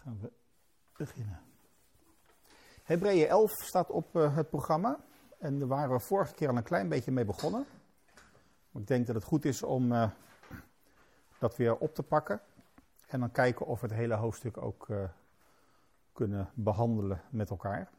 Gaan we beginnen. Hebreeën 11 staat op het programma. En daar waren we vorige keer al een klein beetje mee begonnen. Maar ik denk dat het goed is om dat weer op te pakken. En dan kijken of we het hele hoofdstuk ook kunnen behandelen met elkaar.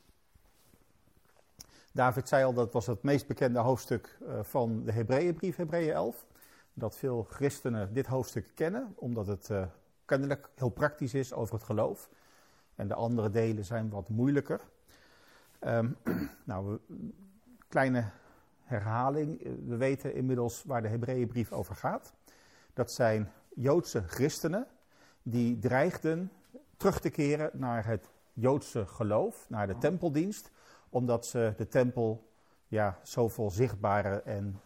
David zei al, dat was het meest bekende hoofdstuk van de Hebreeënbrief, Hebreeën 11. Dat veel christenen dit hoofdstuk kennen, omdat het kennelijk heel praktisch is over het geloof. En de andere delen zijn wat moeilijker. Kleine herhaling. We weten inmiddels waar de Hebreeënbrief over gaat. Dat zijn Joodse christenen die dreigden terug te keren naar het Joodse geloof, naar de tempeldienst, omdat ze de tempel zoveel zichtbare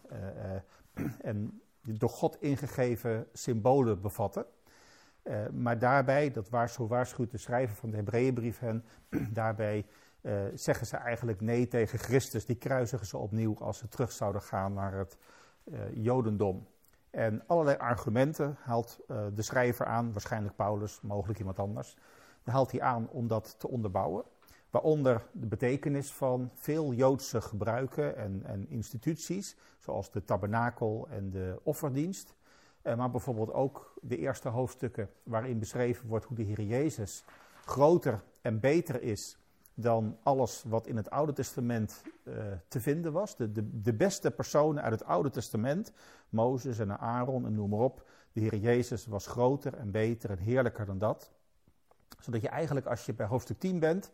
en door God ingegeven symbolen bevatten. Maar daarbij, zo waarschuwt de schrijver van de Hebreeënbrief hen, daarbij zeggen ze eigenlijk nee tegen Christus. Die kruisigen ze opnieuw als ze terug zouden gaan naar het Jodendom. En allerlei argumenten haalt de schrijver aan, waarschijnlijk Paulus, mogelijk iemand anders. Dan haalt hij aan om dat te onderbouwen. Waaronder de betekenis van veel Joodse gebruiken en instituties, zoals de tabernakel en de offerdienst. Maar bijvoorbeeld ook de eerste hoofdstukken waarin beschreven wordt hoe de Heer Jezus groter en beter is dan alles wat in het Oude Testament te vinden was. De beste personen uit het Oude Testament, Mozes en Aaron en noem maar op. De Heer Jezus was groter en beter en heerlijker dan dat. Zodat je eigenlijk als je bij hoofdstuk 10 bent,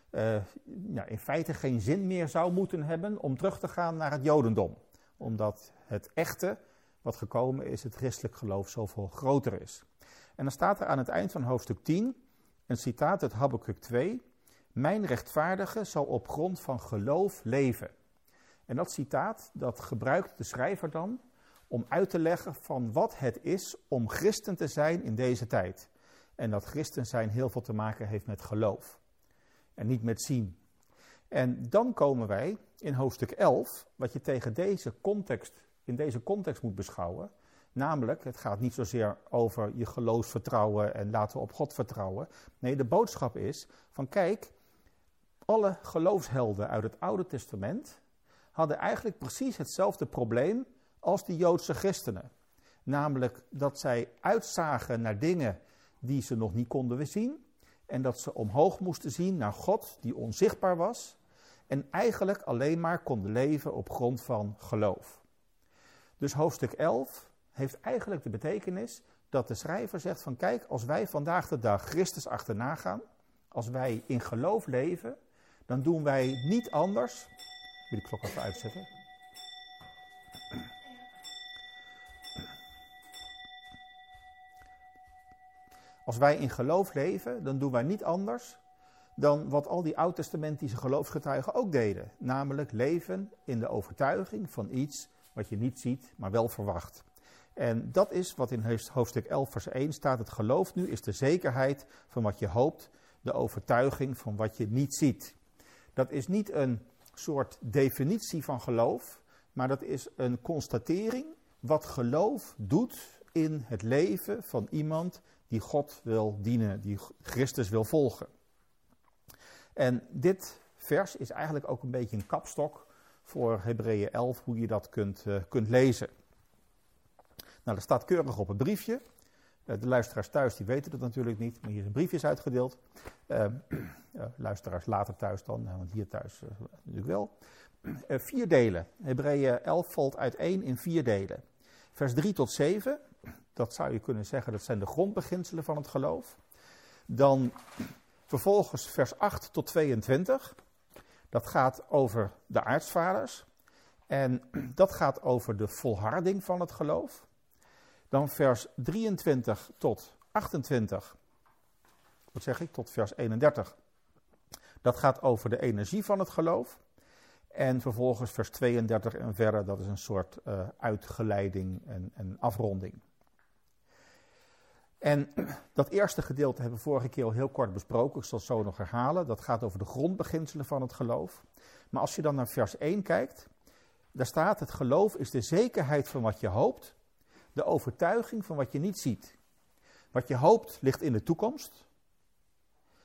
in feite geen zin meer zou moeten hebben om terug te gaan naar het Jodendom. Omdat het echte wat gekomen is, het christelijk geloof, zoveel groter is. En dan staat er aan het eind van hoofdstuk 10 een citaat uit Habakuk 2. Mijn rechtvaardige zal op grond van geloof leven. En dat citaat, dat gebruikt de schrijver dan om uit te leggen van wat het is om christen te zijn in deze tijd. En dat christen zijn heel veel te maken heeft met geloof. En niet met zien. En dan komen wij in hoofdstuk 11, wat je in deze context moet beschouwen. Namelijk, het gaat niet zozeer over je geloofsvertrouwen en laten we op God vertrouwen. Nee, de boodschap is van kijk, alle geloofshelden uit het Oude Testament hadden eigenlijk precies hetzelfde probleem als die Joodse christenen. Namelijk dat zij uitzagen naar dingen die ze nog niet konden zien. En dat ze omhoog moesten zien naar God die onzichtbaar was. En eigenlijk alleen maar konden leven op grond van geloof. Dus hoofdstuk 11 heeft eigenlijk de betekenis dat de schrijver zegt van kijk, als wij vandaag de dag Christus achterna gaan, als wij in geloof leven, dan doen wij niet anders. Wil ik de klok even uitzetten? Als wij in geloof leven, dan doen wij niet anders dan wat al die oud-testamentische geloofsgetuigen ook deden. Namelijk leven in de overtuiging van iets wat je niet ziet, maar wel verwacht. En dat is wat in hoofdstuk 11 vers 1 staat. Het geloof nu is de zekerheid van wat je hoopt, de overtuiging van wat je niet ziet. Dat is niet een soort definitie van geloof, maar dat is een constatering wat geloof doet in het leven van iemand die God wil dienen, die Christus wil volgen. En dit vers is eigenlijk ook een beetje een kapstok voor Hebreeën 11, hoe je dat kunt lezen. Nou, dat staat keurig op het briefje. De luisteraars thuis die weten het natuurlijk niet, maar hier is een briefje uitgedeeld. Luisteraars later thuis dan, want hier thuis natuurlijk wel. 4 delen. Hebreeën 11 valt uiteen in 4 delen. Vers 3 tot 7, dat zou je kunnen zeggen, dat zijn de grondbeginselen van het geloof. Dan vervolgens vers 8 tot 22, dat gaat over de aartsvaders. En dat gaat over de volharding van het geloof. Dan vers 23 tot 28, tot vers 31. Dat gaat over de energie van het geloof. En vervolgens vers 32 en verder, dat is een soort uitgeleiding en afronding. En dat eerste gedeelte hebben we vorige keer al heel kort besproken. Ik zal het zo nog herhalen. Dat gaat over de grondbeginselen van het geloof. Maar als je dan naar vers 1 kijkt, daar staat: het geloof is de zekerheid van wat je hoopt, de overtuiging van wat je niet ziet. Wat je hoopt ligt in de toekomst.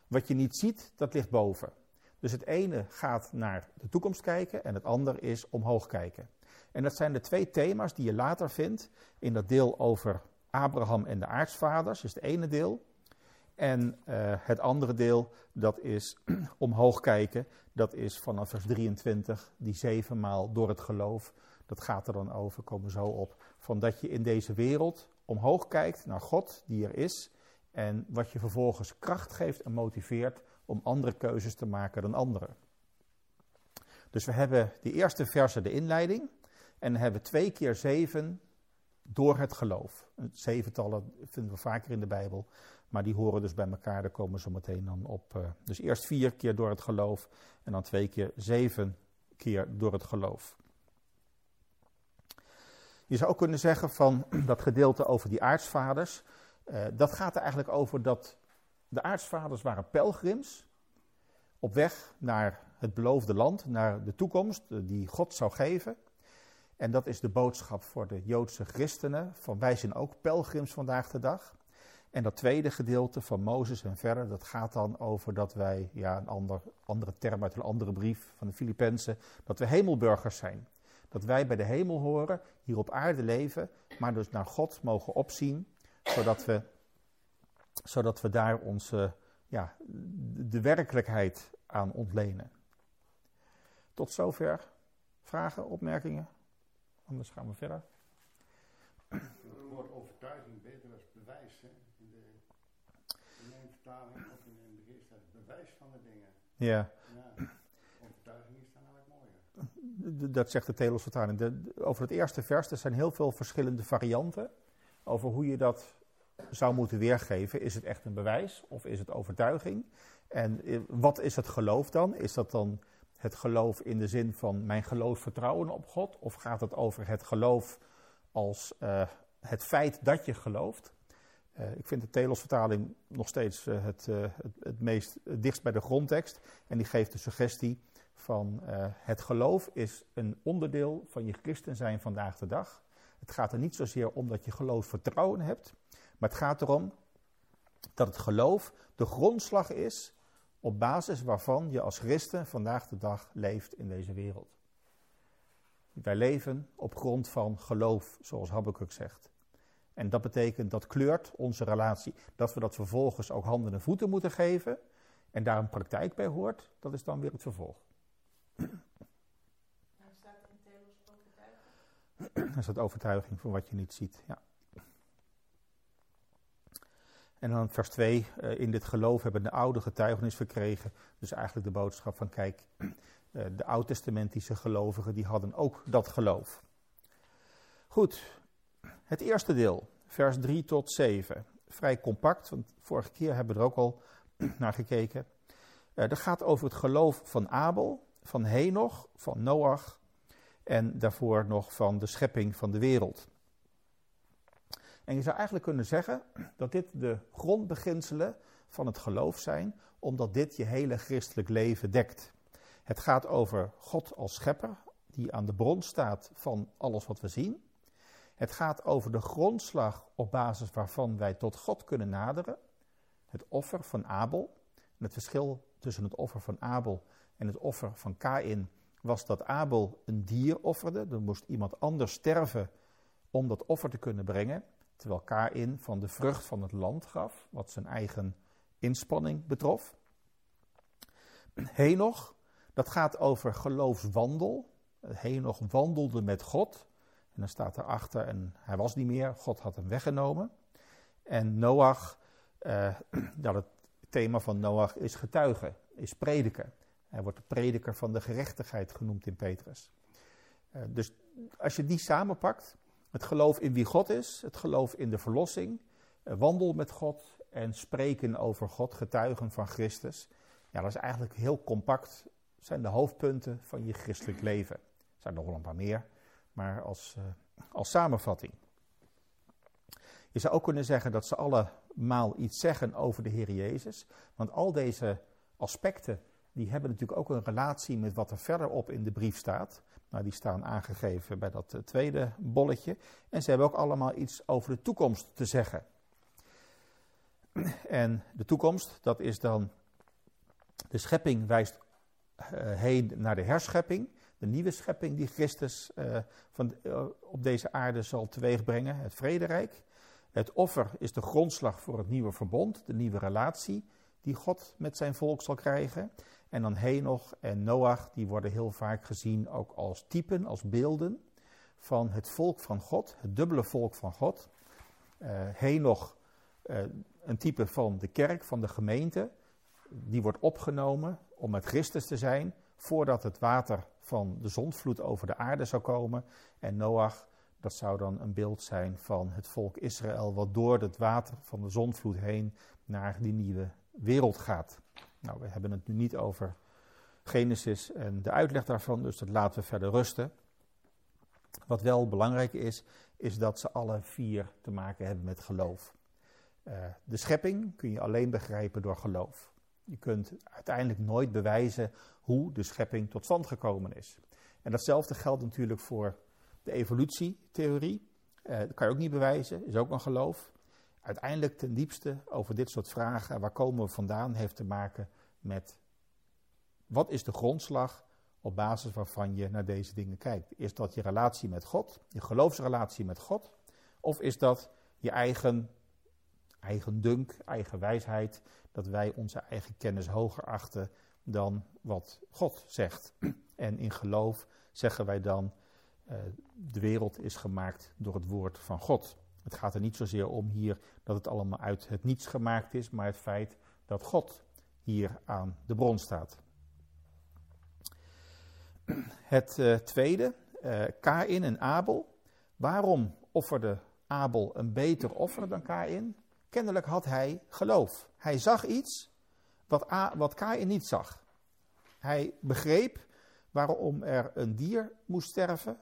Wat je niet ziet, dat ligt boven. Dus het ene gaat naar de toekomst kijken en het andere is omhoog kijken. En dat zijn de twee thema's die je later vindt in dat deel over Abraham en de aartsvaders, is het ene deel. En het andere deel, dat is omhoog kijken, dat is vanaf vers 23, die 7 maal door het geloof. Dat gaat er dan over, komen we zo op, van dat je in deze wereld omhoog kijkt naar God die er is. En wat je vervolgens kracht geeft en motiveert om andere keuzes te maken dan anderen. Dus we hebben die eerste verse de inleiding. En dan hebben we 2 keer 7 door het geloof. 7-tallen vinden we vaker in de Bijbel. Maar die horen dus bij elkaar, daar komen we zo meteen dan op. Dus eerst 4 keer door het geloof. En dan 2 keer 7 keer door het geloof. Je zou ook kunnen zeggen van dat gedeelte over die aartsvaders. Dat gaat er eigenlijk over dat de aartsvaders waren pelgrims. Op weg naar het beloofde land, naar de toekomst die God zou geven. En dat is de boodschap voor de Joodse christenen. Van wij zijn ook pelgrims vandaag de dag. En dat tweede gedeelte van Mozes en verder, dat gaat dan over dat wij, ja, een andere term uit een andere brief van de Filippenzen, dat we hemelburgers zijn. Dat wij bij de hemel horen, hier op aarde leven, maar dus naar God mogen opzien, zodat we daar onze, ja, de werkelijkheid aan ontlenen. Tot zover. Vragen, opmerkingen? Anders gaan we verder. Het woord overtuiging beter als bewijs. Hè? In mijn vertaling of in de Begeer staat bewijs van de dingen. Ja. Ja, overtuiging is dan eigenlijk mooier. Dat zegt de Telos-vertaling. Over het eerste vers, er zijn heel veel verschillende varianten over hoe je dat zou moeten weergeven. Is het echt een bewijs of is het overtuiging? En wat is het geloof dan? Is dat dan het geloof in de zin van mijn geloof vertrouwen op God? Of gaat het over het geloof als het feit dat je gelooft? Ik vind de Telos-vertaling nog steeds het dichtst bij de grondtekst. En die geeft de suggestie van het geloof is een onderdeel van je christen zijn vandaag de dag. Het gaat er niet zozeer om dat je geloof vertrouwen hebt. Maar het gaat erom dat het geloof de grondslag is op basis waarvan je als christen vandaag de dag leeft in deze wereld. Wij leven op grond van geloof, zoals Habakuk zegt. En dat betekent, dat kleurt onze relatie. Dat we dat vervolgens ook handen en voeten moeten geven en daar een praktijk bij hoort, dat is dan weer het vervolg. Nou, staat er in Telos overtuiging? Dat is het overtuiging van wat je niet ziet, ja. En dan vers 2, in dit geloof hebben de oude getuigenis verkregen. Dus eigenlijk de boodschap van kijk, de oud-testamentische gelovigen die hadden ook dat geloof. Goed, het eerste deel, vers 3 tot 7. Vrij compact, want vorige keer hebben we er ook al naar gekeken. Dat gaat over het geloof van Abel, van Henoch, van Noach en daarvoor nog van de schepping van de wereld. En je zou eigenlijk kunnen zeggen dat dit de grondbeginselen van het geloof zijn, omdat dit je hele christelijk leven dekt. Het gaat over God als schepper, die aan de bron staat van alles wat we zien. Het gaat over de grondslag op basis waarvan wij tot God kunnen naderen. Het offer van Abel. En het verschil tussen het offer van Abel en het offer van Kaïn was dat Abel een dier offerde. Er moest iemand anders sterven om dat offer te kunnen brengen. Terwijl Kaïn van de vrucht van het land gaf, wat zijn eigen inspanning betrof. Henoch, dat gaat over geloofswandel. Henoch wandelde met God. En dan staat erachter, en hij was niet meer, God had hem weggenomen. En Noach, het thema van Noach is getuigen, is prediken. Hij wordt de prediker van de gerechtigheid genoemd in Petrus. Dus als je die samenpakt, het geloof in wie God is, het geloof in de verlossing, wandel met God en spreken over God, getuigen van Christus. Ja, dat is eigenlijk heel compact, zijn de hoofdpunten van je christelijk leven. Er zijn nog wel een paar meer, maar als samenvatting. Je zou ook kunnen zeggen dat ze allemaal iets zeggen over de Heer Jezus. Want al deze aspecten, die hebben natuurlijk ook een relatie met wat er verderop in de brief staat. Nou, die staan aangegeven bij dat tweede bolletje. En ze hebben ook allemaal iets over de toekomst te zeggen. En de toekomst, dat is dan De schepping wijst heen naar de herschepping, de nieuwe schepping die Christus op deze aarde zal teweegbrengen, het vrederijk. Het offer is de grondslag voor het nieuwe verbond, de nieuwe relatie die God met zijn volk zal krijgen. En dan Henoch en Noach, die worden heel vaak gezien ook als typen, als beelden van het volk van God, het dubbele volk van God. Henoch, een type van de kerk, van de gemeente, die wordt opgenomen om met Christus te zijn, voordat het water van de zondvloed over de aarde zou komen. En Noach, dat zou dan een beeld zijn van het volk Israël, wat door het water van de zondvloed heen naar die nieuwe wereld gaat. Nou, we hebben het nu niet over Genesis en de uitleg daarvan, dus dat laten we verder rusten. Wat wel belangrijk is, is dat ze alle vier te maken hebben met geloof. De schepping kun je alleen begrijpen door geloof. Je kunt uiteindelijk nooit bewijzen hoe de schepping tot stand gekomen is. En datzelfde geldt natuurlijk voor de evolutietheorie. Dat kan je ook niet bewijzen, is ook een geloof. Uiteindelijk ten diepste over dit soort vragen, waar komen we vandaan, heeft te maken met wat is de grondslag op basis waarvan je naar deze dingen kijkt. Is dat je relatie met God, je geloofsrelatie met God, of is dat je eigen dunk, eigen wijsheid, dat wij onze eigen kennis hoger achten dan wat God zegt. En in geloof zeggen wij dan, de wereld is gemaakt door het woord van God. Het gaat er niet zozeer om hier dat het allemaal uit het niets gemaakt is, maar het feit dat God hier aan de bron staat. Het tweede, Kaïn en Abel. Waarom offerde Abel een beter offer dan Kaïn? Kennelijk had hij geloof. Hij zag iets wat Kaïn niet zag. Hij begreep waarom er een dier moest sterven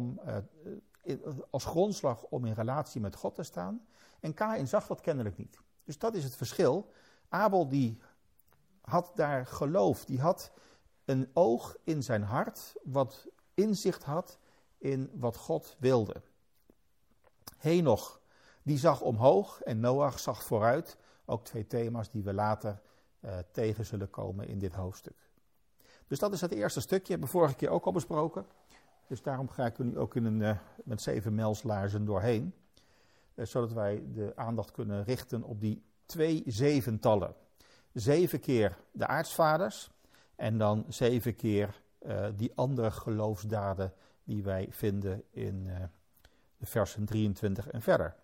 als grondslag om in relatie met God te staan. En Kaïn zag dat kennelijk niet. Dus dat is het verschil. Abel die had daar geloof, die had een oog in zijn hart wat inzicht had in wat God wilde. Henoch, die zag omhoog en Noach zag vooruit. Ook twee thema's die we later tegen zullen komen in dit hoofdstuk. Dus dat is het eerste stukje, hebben we vorige keer ook al besproken. Dus daarom ga ik er nu ook met 7 mijlslaarzen doorheen. Zodat wij de aandacht kunnen richten op die 2 zeventallen. 7 keer de aartsvaders en dan 7 keer die andere geloofsdaden die wij vinden in de versen 23 en verder.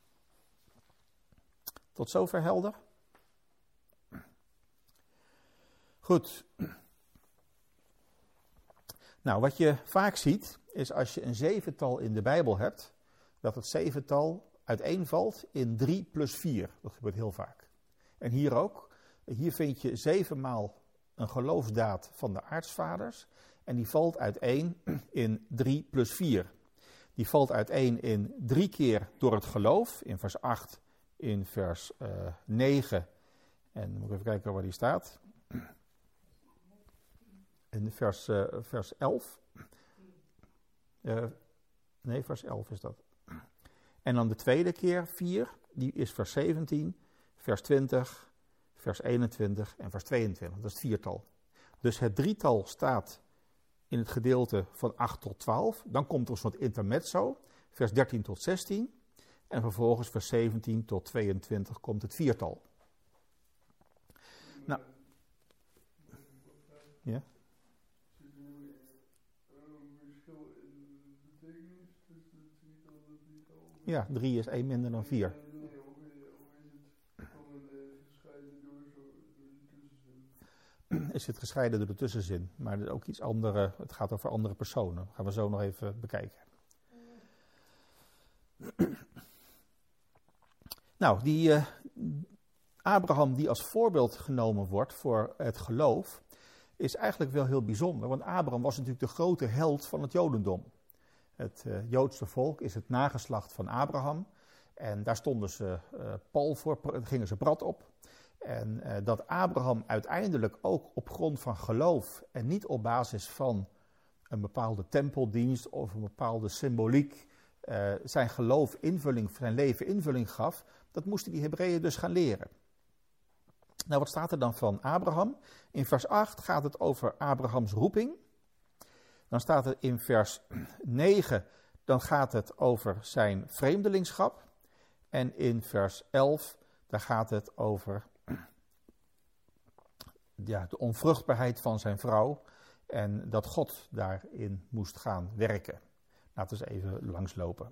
Tot zover helder? Goed. Nou, wat je vaak ziet, is als je een zevental in de Bijbel hebt, dat het zevental uiteenvalt in 3 plus 4. Dat gebeurt heel vaak. En hier ook. Hier vind je 7 maal een geloofsdaad van de aartsvaders. En die valt uiteen in 3 plus 4. Die valt uiteen in 3 keer door het geloof, in vers 8, in vers 9. En dan moet ik even kijken waar die staat. In vers 11. Vers 11 is dat. En dan de tweede keer 4, die is vers 17, vers 20, vers 21 en vers 22. Dat is het viertal. Dus het drietal staat in het gedeelte van 8 tot 12. Dan komt er een soort intermezzo, vers 13 tot 16. En vervolgens vers 17 tot 22 komt het viertal. Nou. Ja. Ja, 3 is 1 minder dan 4. Is het gescheiden door de tussenzin, maar ook iets andere, het gaat over andere personen. Dat gaan we zo nog even bekijken. Nou, die Abraham die als voorbeeld genomen wordt voor het geloof, is eigenlijk wel heel bijzonder. Want Abraham was natuurlijk de grote held van het Jodendom. Het Joodse volk is het nageslacht van Abraham. En daar stonden ze pal voor, gingen ze brad op. En dat Abraham uiteindelijk ook op grond van geloof en niet op basis van een bepaalde tempeldienst of een bepaalde symboliek zijn geloof invulling, zijn leven invulling gaf, dat moesten die Hebreeën dus gaan leren. Nou, wat staat er dan van Abraham? In vers 8 gaat het over Abrahams roeping. Dan staat er in vers 9, dan gaat het over zijn vreemdelingschap. En in vers 11, daar gaat het over de onvruchtbaarheid van zijn vrouw. En dat God daarin moest gaan werken. Laten we eens even langslopen.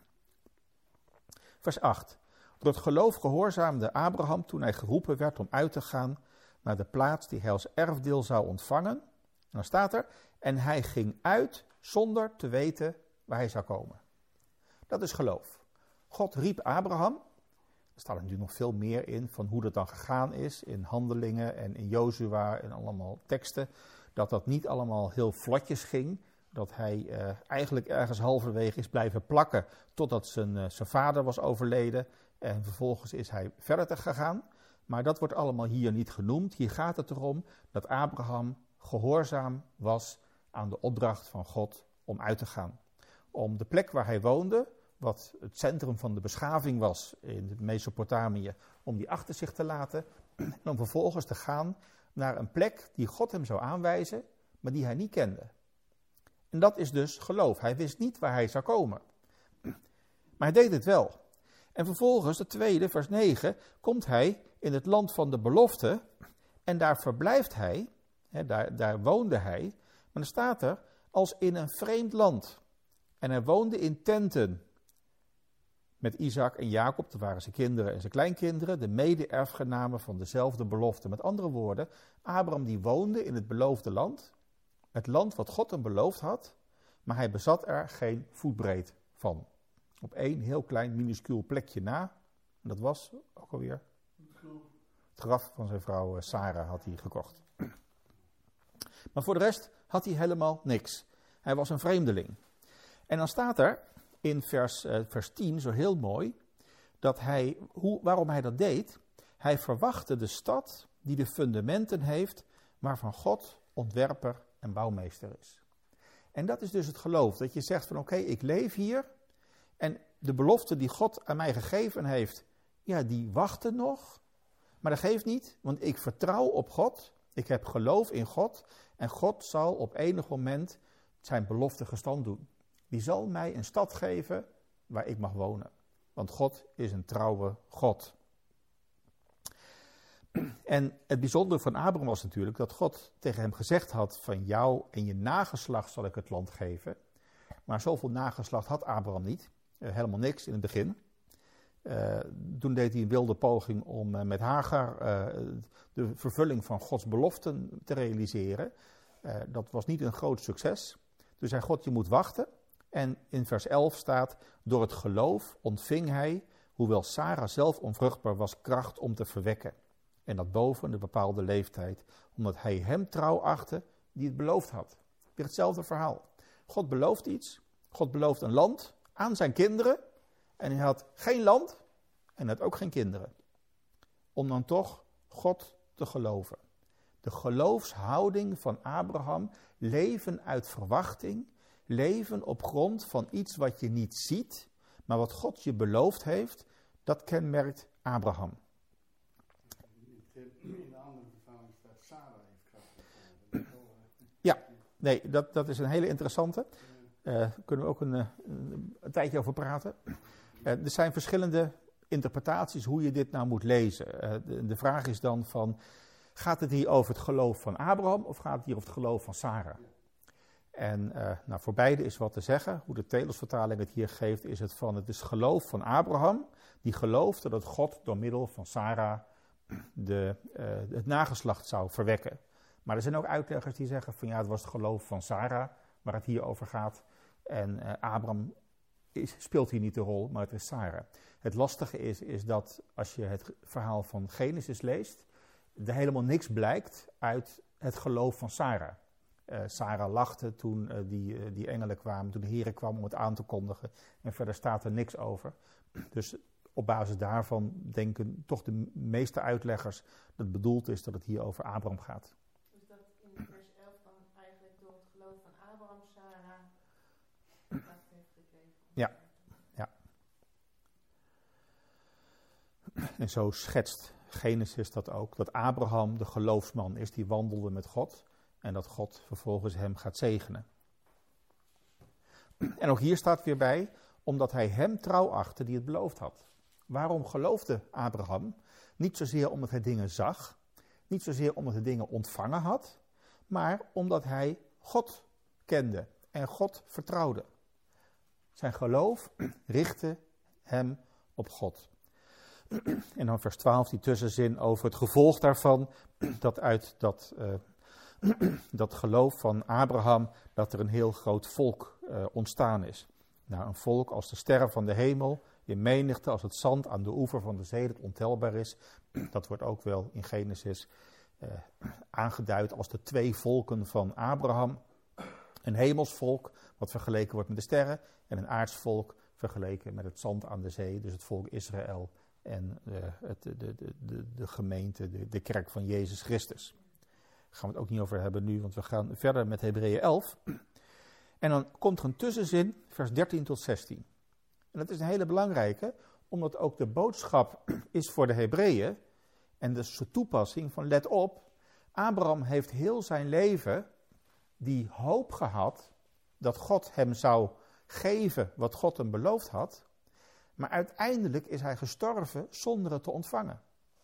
Vers 8. Door het geloof gehoorzaamde Abraham toen hij geroepen werd om uit te gaan naar de plaats die hij als erfdeel zou ontvangen. En dan staat er, en hij ging uit zonder te weten waar hij zou komen. Dat is geloof. God riep Abraham. Er staat er natuurlijk nog veel meer in van hoe dat dan gegaan is in Handelingen en in Jozua en allemaal teksten. Dat niet allemaal heel vlotjes ging. Dat hij eigenlijk ergens halverwege is blijven plakken totdat zijn vader was overleden. En vervolgens is hij verder gegaan. Maar dat wordt allemaal hier niet genoemd. Hier gaat het erom dat Abraham gehoorzaam was aan de opdracht van God om uit te gaan. Om de plek waar hij woonde, wat het centrum van de beschaving was in Mesopotamië, om die achter zich te laten. En om vervolgens te gaan naar een plek die God hem zou aanwijzen, maar die hij niet kende. En dat is dus geloof. Hij wist niet waar hij zou komen. Maar hij deed het wel. En vervolgens, de tweede, vers 9, komt hij in het land van de belofte. En daar verblijft hij, daar woonde hij. Maar dan staat er, als in een vreemd land. En hij woonde in tenten. Met Isaac en Jacob, dat waren zijn kinderen en zijn kleinkinderen, de mede-erfgenamen van dezelfde belofte. Met andere woorden, Abraham die woonde in het beloofde land. Het land wat God hem beloofd had, maar hij bezat er geen voetbreed van. Op één heel klein minuscuul plekje na, en dat was ook alweer het graf van zijn vrouw Sarah had hij gekocht. Maar voor de rest had hij helemaal niks. Hij was een vreemdeling. En dan staat er in vers 10 zo heel mooi, dat waarom hij dat deed. Hij verwachtte de stad die de fundamenten heeft, waarvan God ontwerper en bouwmeester is. En dat is dus het geloof, dat je zegt van oké, ik leef hier en de belofte die God aan mij gegeven heeft, ja, die wachten nog. Maar dat geeft niet, want ik vertrouw op God, ik heb geloof in God en God zal op enig moment zijn belofte gestand doen. Die zal mij een stad geven waar ik mag wonen. Want God is een trouwe God. En het bijzondere van Abraham was natuurlijk dat God tegen hem gezegd had, van jou en je nageslacht zal ik het land geven. Maar zoveel nageslacht had Abraham niet. Helemaal niks in het begin. Toen deed hij een wilde poging om met Hagar de vervulling van Gods beloften te realiseren. Dat was niet een groot succes. Dus zei God, je moet wachten. En in vers 11 staat, door het geloof ontving hij, hoewel Sarah zelf onvruchtbaar was, kracht om te verwekken. En dat boven de bepaalde leeftijd, omdat hij hem trouw achtte die het beloofd had. Weer hetzelfde verhaal. God belooft iets, God belooft een land aan zijn kinderen. En hij had geen land en had ook geen kinderen. Om dan toch God te geloven. De geloofshouding van Abraham, leven uit verwachting, leven op grond van iets wat je niet ziet, maar wat God je beloofd heeft, dat kenmerkt Abraham. In de andere vertaling staat Sarah heeft kracht. Ja, nee, dat is een hele interessante. Daar kunnen we ook een tijdje over praten. Er zijn verschillende interpretaties hoe je dit nou moet lezen. De vraag is dan van, gaat het hier over het geloof van Abraham of gaat het hier over het geloof van Sarah? En voor beide is wat te zeggen. Hoe de Telosvertaling het hier geeft, is het is geloof van Abraham. Die geloofde dat God door middel van Sarah het nageslacht zou verwekken. Maar er zijn ook uitleggers die zeggen van ja, het was het geloof van Sarah waar het hier over gaat. En Abraham speelt hier niet de rol, maar het is Sarah. Het lastige is dat als je het verhaal van Genesis leest, er helemaal niks blijkt uit het geloof van Sarah. Sarah lachte toen die engelen kwamen, toen de Heere kwam om het aan te kondigen. En verder staat er niks over. Dus op basis daarvan denken toch de meeste uitleggers dat het bedoeld is dat het hier over Abraham gaat. Dus dat in vers 11 dan eigenlijk door het geloof van Abraham, Sarah, kracht heeft gekregen. Ja. En zo schetst Genesis dat ook, dat Abraham de geloofsman is die wandelde met God en dat God vervolgens hem gaat zegenen. En ook hier staat weer bij, omdat hij hem trouw achtte die het beloofd had. Waarom geloofde Abraham? Niet zozeer omdat hij dingen zag, niet zozeer omdat hij dingen ontvangen had, maar omdat hij God kende en God vertrouwde. Zijn geloof richtte hem op God. En dan vers 12, die tussenzin over het gevolg daarvan, dat uit dat geloof van Abraham, dat er een heel groot volk ontstaan is. Nou, een volk als de sterren van de hemel, in menigte als het zand aan de oever van de zee dat ontelbaar is. Dat wordt ook wel in Genesis aangeduid als de 2 volken van Abraham. Een hemelsvolk, wat vergeleken wordt met de sterren, en een aardsvolk vergeleken met het zand aan de zee, dus het volk Israël en de gemeente, de kerk van Jezus Christus. Daar gaan we het ook niet over hebben nu, want we gaan verder met Hebreeën 11. En dan komt er een tussenzin, vers 13 tot 16. En dat is een hele belangrijke, omdat ook de boodschap is voor de Hebreeën, en dus de toepassing van let op, Abraham heeft heel zijn leven die hoop gehad dat God hem zou geven wat God hem beloofd had, maar uiteindelijk is hij gestorven zonder het te ontvangen.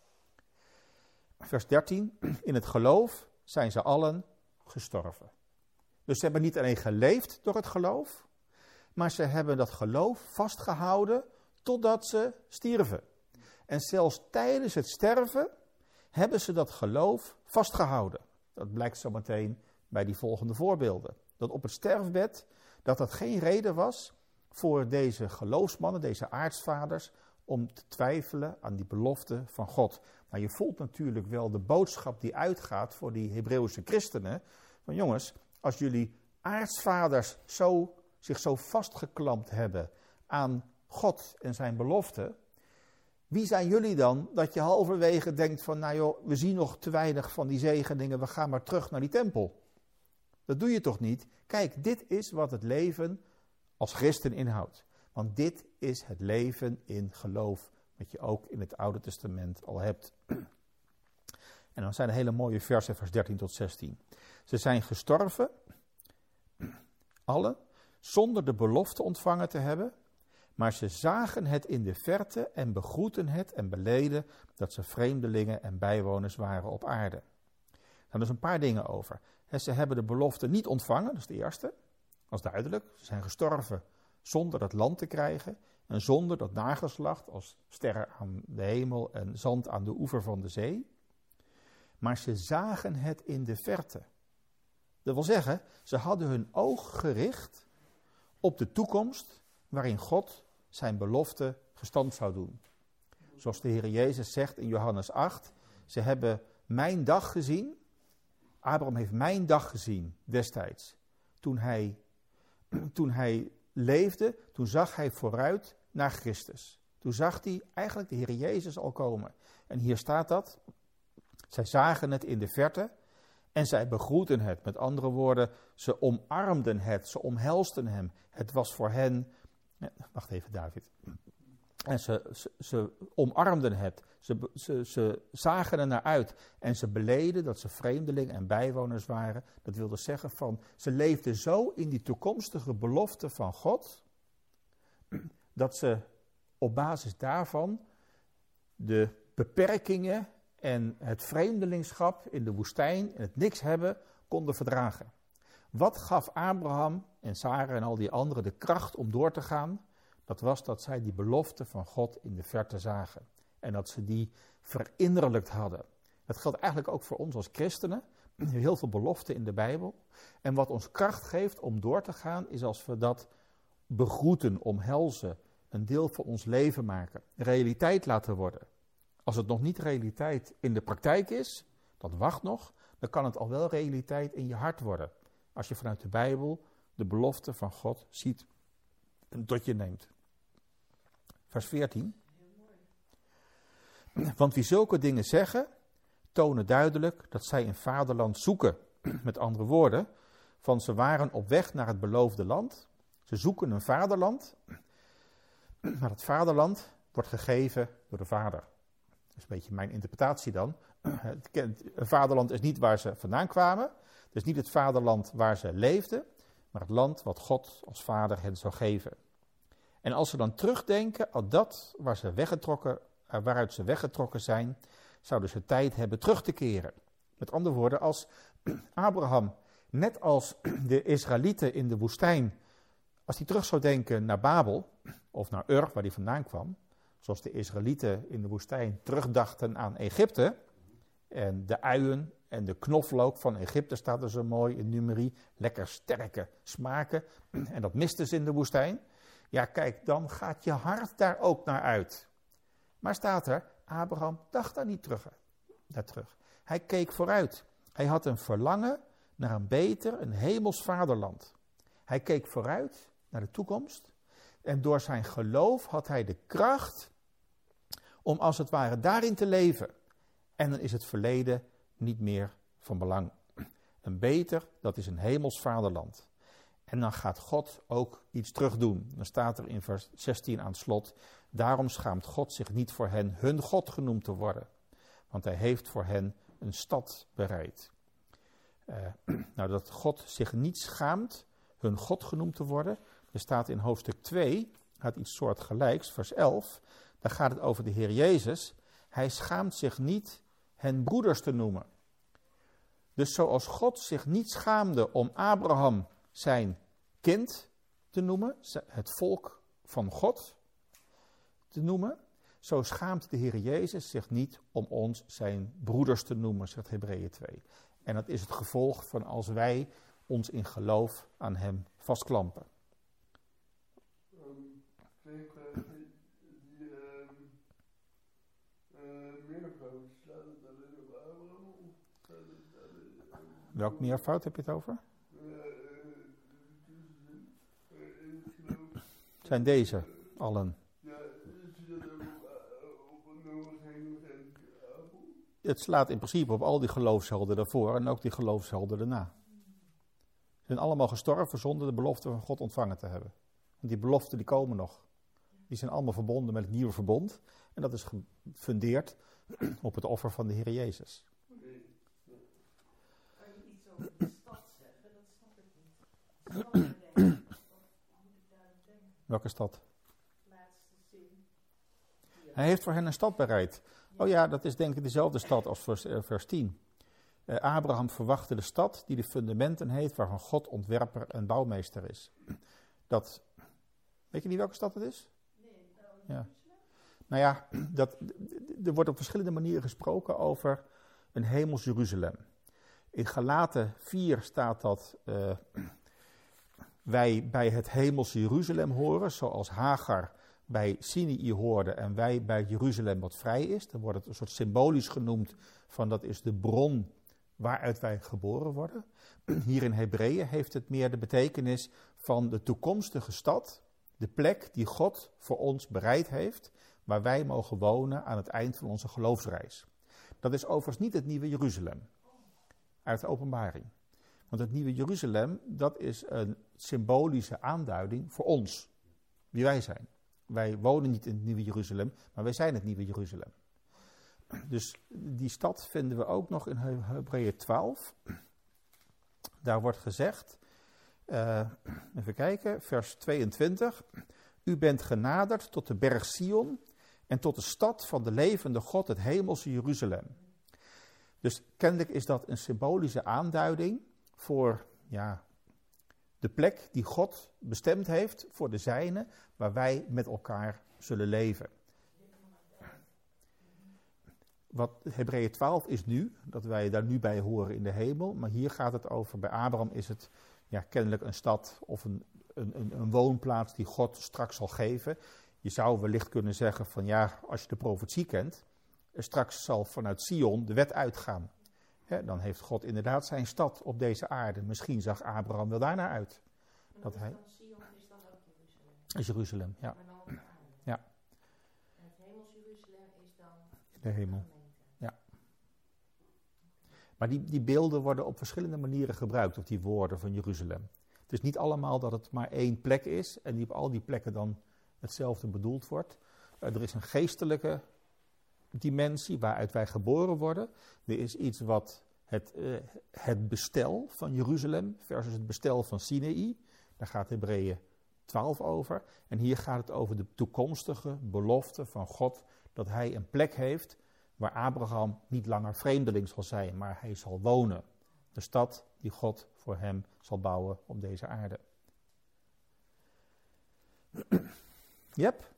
Vers 13, in het geloof zijn ze allen gestorven. Dus ze hebben niet alleen geleefd door het geloof, maar ze hebben dat geloof vastgehouden totdat ze stierven. En zelfs tijdens het sterven hebben ze dat geloof vastgehouden. Dat blijkt zo meteen bij die volgende voorbeelden. Dat op het sterfbed, dat geen reden was voor deze geloofsmannen, deze aartsvaders, om te twijfelen aan die belofte van God. Maar je voelt natuurlijk wel de boodschap die uitgaat voor die Hebreeuwse christenen. Van jongens, als jullie aartsvaders zich zo vastgeklampt hebben aan God en zijn belofte, wie zijn jullie dan dat je halverwege denkt van, nou joh, we zien nog te weinig van die zegeningen, we gaan maar terug naar die tempel. Dat doe je toch niet? Kijk, dit is wat het leven als christen inhoudt. Want dit is het leven in geloof, wat je ook in het Oude Testament al hebt. En dan zijn er hele mooie versen, vers 13 tot 16. Ze zijn gestorven, allen, zonder de belofte ontvangen te hebben, maar ze zagen het in de verte en begroetten het en beleden dat ze vreemdelingen en bijwoners waren op aarde. Nou, er is een paar dingen over. Ze hebben de belofte niet ontvangen, dat is de eerste. Dat is duidelijk. Ze zijn gestorven zonder dat land te krijgen en zonder dat nageslacht als sterren aan de hemel en zand aan de oever van de zee. Maar ze zagen het in de verte. Dat wil zeggen, ze hadden hun oog gericht op de toekomst waarin God zijn belofte gestand zou doen. Zoals de Heer Jezus zegt in Johannes 8, ze hebben mijn dag gezien. Abraham heeft mijn dag gezien destijds. Toen hij leefde, toen zag hij vooruit naar Christus. Toen zag hij eigenlijk de Heer Jezus al komen. En hier staat dat. Zij zagen het in de verte en zij begroeten het. Met andere woorden, ze omarmden het, ze omhelsten hem. Het was voor hen... Wacht even, David. En ze omarmden het. Ze zagen er naar uit. En ze beleden dat ze vreemdelingen en bijwoners waren. Dat wilde zeggen van, ze leefden zo in die toekomstige belofte van God, dat ze op basis daarvan de beperkingen en het vreemdelingschap in de woestijn en het niks hebben konden verdragen. Wat gaf Abraham en Sarah en al die anderen de kracht om door te gaan? Dat was dat zij die belofte van God in de verte zagen. En dat ze die verinnerlijkt hadden. Dat geldt eigenlijk ook voor ons als christenen. Heel veel beloften in de Bijbel. En wat ons kracht geeft om door te gaan, is als we dat begroeten, omhelzen, een deel van ons leven maken, realiteit laten worden. Als het nog niet realiteit in de praktijk is, dat wacht nog, dan kan het al wel realiteit in je hart worden. Als je vanuit de Bijbel de belofte van God ziet en tot je neemt. Vers 14. Want wie zulke dingen zeggen, tonen duidelijk dat zij een vaderland zoeken. Met andere woorden, van ze waren op weg naar het beloofde land. Ze zoeken een vaderland, maar het vaderland wordt gegeven door de Vader. Dat is een beetje mijn interpretatie dan. Het vaderland is niet waar ze vandaan kwamen. Het is niet het vaderland waar ze leefden, maar het land wat God als vader hen zou geven. En als ze dan terugdenken aan dat waaruit ze weggetrokken zijn, zouden ze tijd hebben terug te keren. Met andere woorden, als Abraham, net als de Israëlieten in de woestijn, als hij terug zou denken naar Babel, of naar Ur, waar hij vandaan kwam, zoals de Israëlieten in de woestijn terugdachten aan Egypte, en de uien en de knoflook van Egypte staat er zo mooi in Numeri, lekker sterke smaken, en dat misten ze in de woestijn. Ja, kijk, dan gaat je hart daar ook naar uit. Maar staat er, Abraham dacht daar niet naar terug. Hij keek vooruit. Hij had een verlangen naar een beter, een hemels vaderland. Hij keek vooruit naar de toekomst. En door zijn geloof had hij de kracht om als het ware daarin te leven. En dan is het verleden niet meer van belang. Een beter, dat is een hemels vaderland. En dan gaat God ook iets terug doen. Dan staat er in vers 16 aan het slot: daarom schaamt God zich niet voor hen hun God genoemd te worden. Want hij heeft voor hen een stad bereid. Nou, dat God zich niet schaamt hun God genoemd te worden. Er staat in hoofdstuk 2, gaat iets soortgelijks, vers 11. Daar gaat het over de Heer Jezus. Hij schaamt zich niet hen broeders te noemen. Dus zoals God zich niet schaamde om Abraham zijn kind te noemen, het volk van God te noemen, zo schaamt de Heer Jezus zich niet om ons zijn broeders te noemen, zegt Hebreeën 2. En dat is het gevolg van als wij ons in geloof aan hem vastklampen. Welk meervoud heb je het over? Zijn deze allen? Het slaat in principe op al die geloofshelden daarvoor en ook die geloofshelden daarna. Ze zijn allemaal gestorven zonder de belofte van God ontvangen te hebben. Want die beloften die komen nog. Die zijn allemaal verbonden met het nieuwe verbond. En dat is gefundeerd op het offer van de Heer Jezus. Kan je iets over de stad zeggen? Dat snap ik niet. Welke stad? Laatste zin. Hij heeft voor hen een stad bereid. Oh ja, dat is denk ik dezelfde stad als vers 10. Abraham verwachtte de stad die de fundamenten heeft, waarvan God ontwerper en bouwmeester is. Weet je niet welke stad het is? Nee, ja. Nou ja, er wordt op verschillende manieren gesproken over een hemels Jeruzalem. In Galaten 4 staat dat wij bij het hemelse Jeruzalem horen, zoals Hagar bij Sinai hoorde en wij bij Jeruzalem wat vrij is. Dan wordt het een soort symbolisch genoemd van dat is de bron waaruit wij geboren worden. Hier in Hebreeën heeft het meer de betekenis van de toekomstige stad, de plek die God voor ons bereid heeft, waar wij mogen wonen aan het eind van onze geloofsreis. Dat is overigens niet het nieuwe Jeruzalem, uit de Openbaring. Want het nieuwe Jeruzalem, dat is een symbolische aanduiding voor ons, wie wij zijn. Wij wonen niet in het nieuwe Jeruzalem, maar wij zijn het nieuwe Jeruzalem. Dus die stad vinden we ook nog in Hebreeën 12. Daar wordt gezegd, even kijken, vers 22. U bent genaderd tot de berg Sion en tot de stad van de levende God, het hemelse Jeruzalem. Dus kennelijk is dat een symbolische aanduiding voor de plek die God bestemd heeft voor de zijnen, waar wij met elkaar zullen leven. Wat Hebreeën 12 is nu, dat wij daar nu bij horen in de hemel, maar hier gaat het over, bij Abraham is het kennelijk een stad of een woonplaats die God straks zal geven. Je zou wellicht kunnen zeggen van als je de profetie kent, straks zal vanuit Sion de wet uitgaan. Dan heeft God inderdaad zijn stad op deze aarde. Misschien zag Abraham wel daarnaar uit. Dat hij... Sion is dan ook Jeruzalem? Is Jeruzalem, ja. Maar dan op de aarde. Ja. En het hemels Jeruzalem is dan de hemel. gemeente. Ja. Maar die beelden worden op verschillende manieren gebruikt, of die woorden van Jeruzalem. Het is niet allemaal dat het maar één plek is en die op al die plekken dan hetzelfde bedoeld wordt. Er is een geestelijke dimensie waaruit wij geboren worden. Er is iets wat het bestel van Jeruzalem versus het bestel van Sinaï. Daar gaat Hebreeën 12 over. En hier gaat het over de toekomstige belofte van God dat hij een plek heeft waar Abraham niet langer vreemdeling zal zijn, maar hij zal wonen. De stad die God voor hem zal bouwen op deze aarde. Yep.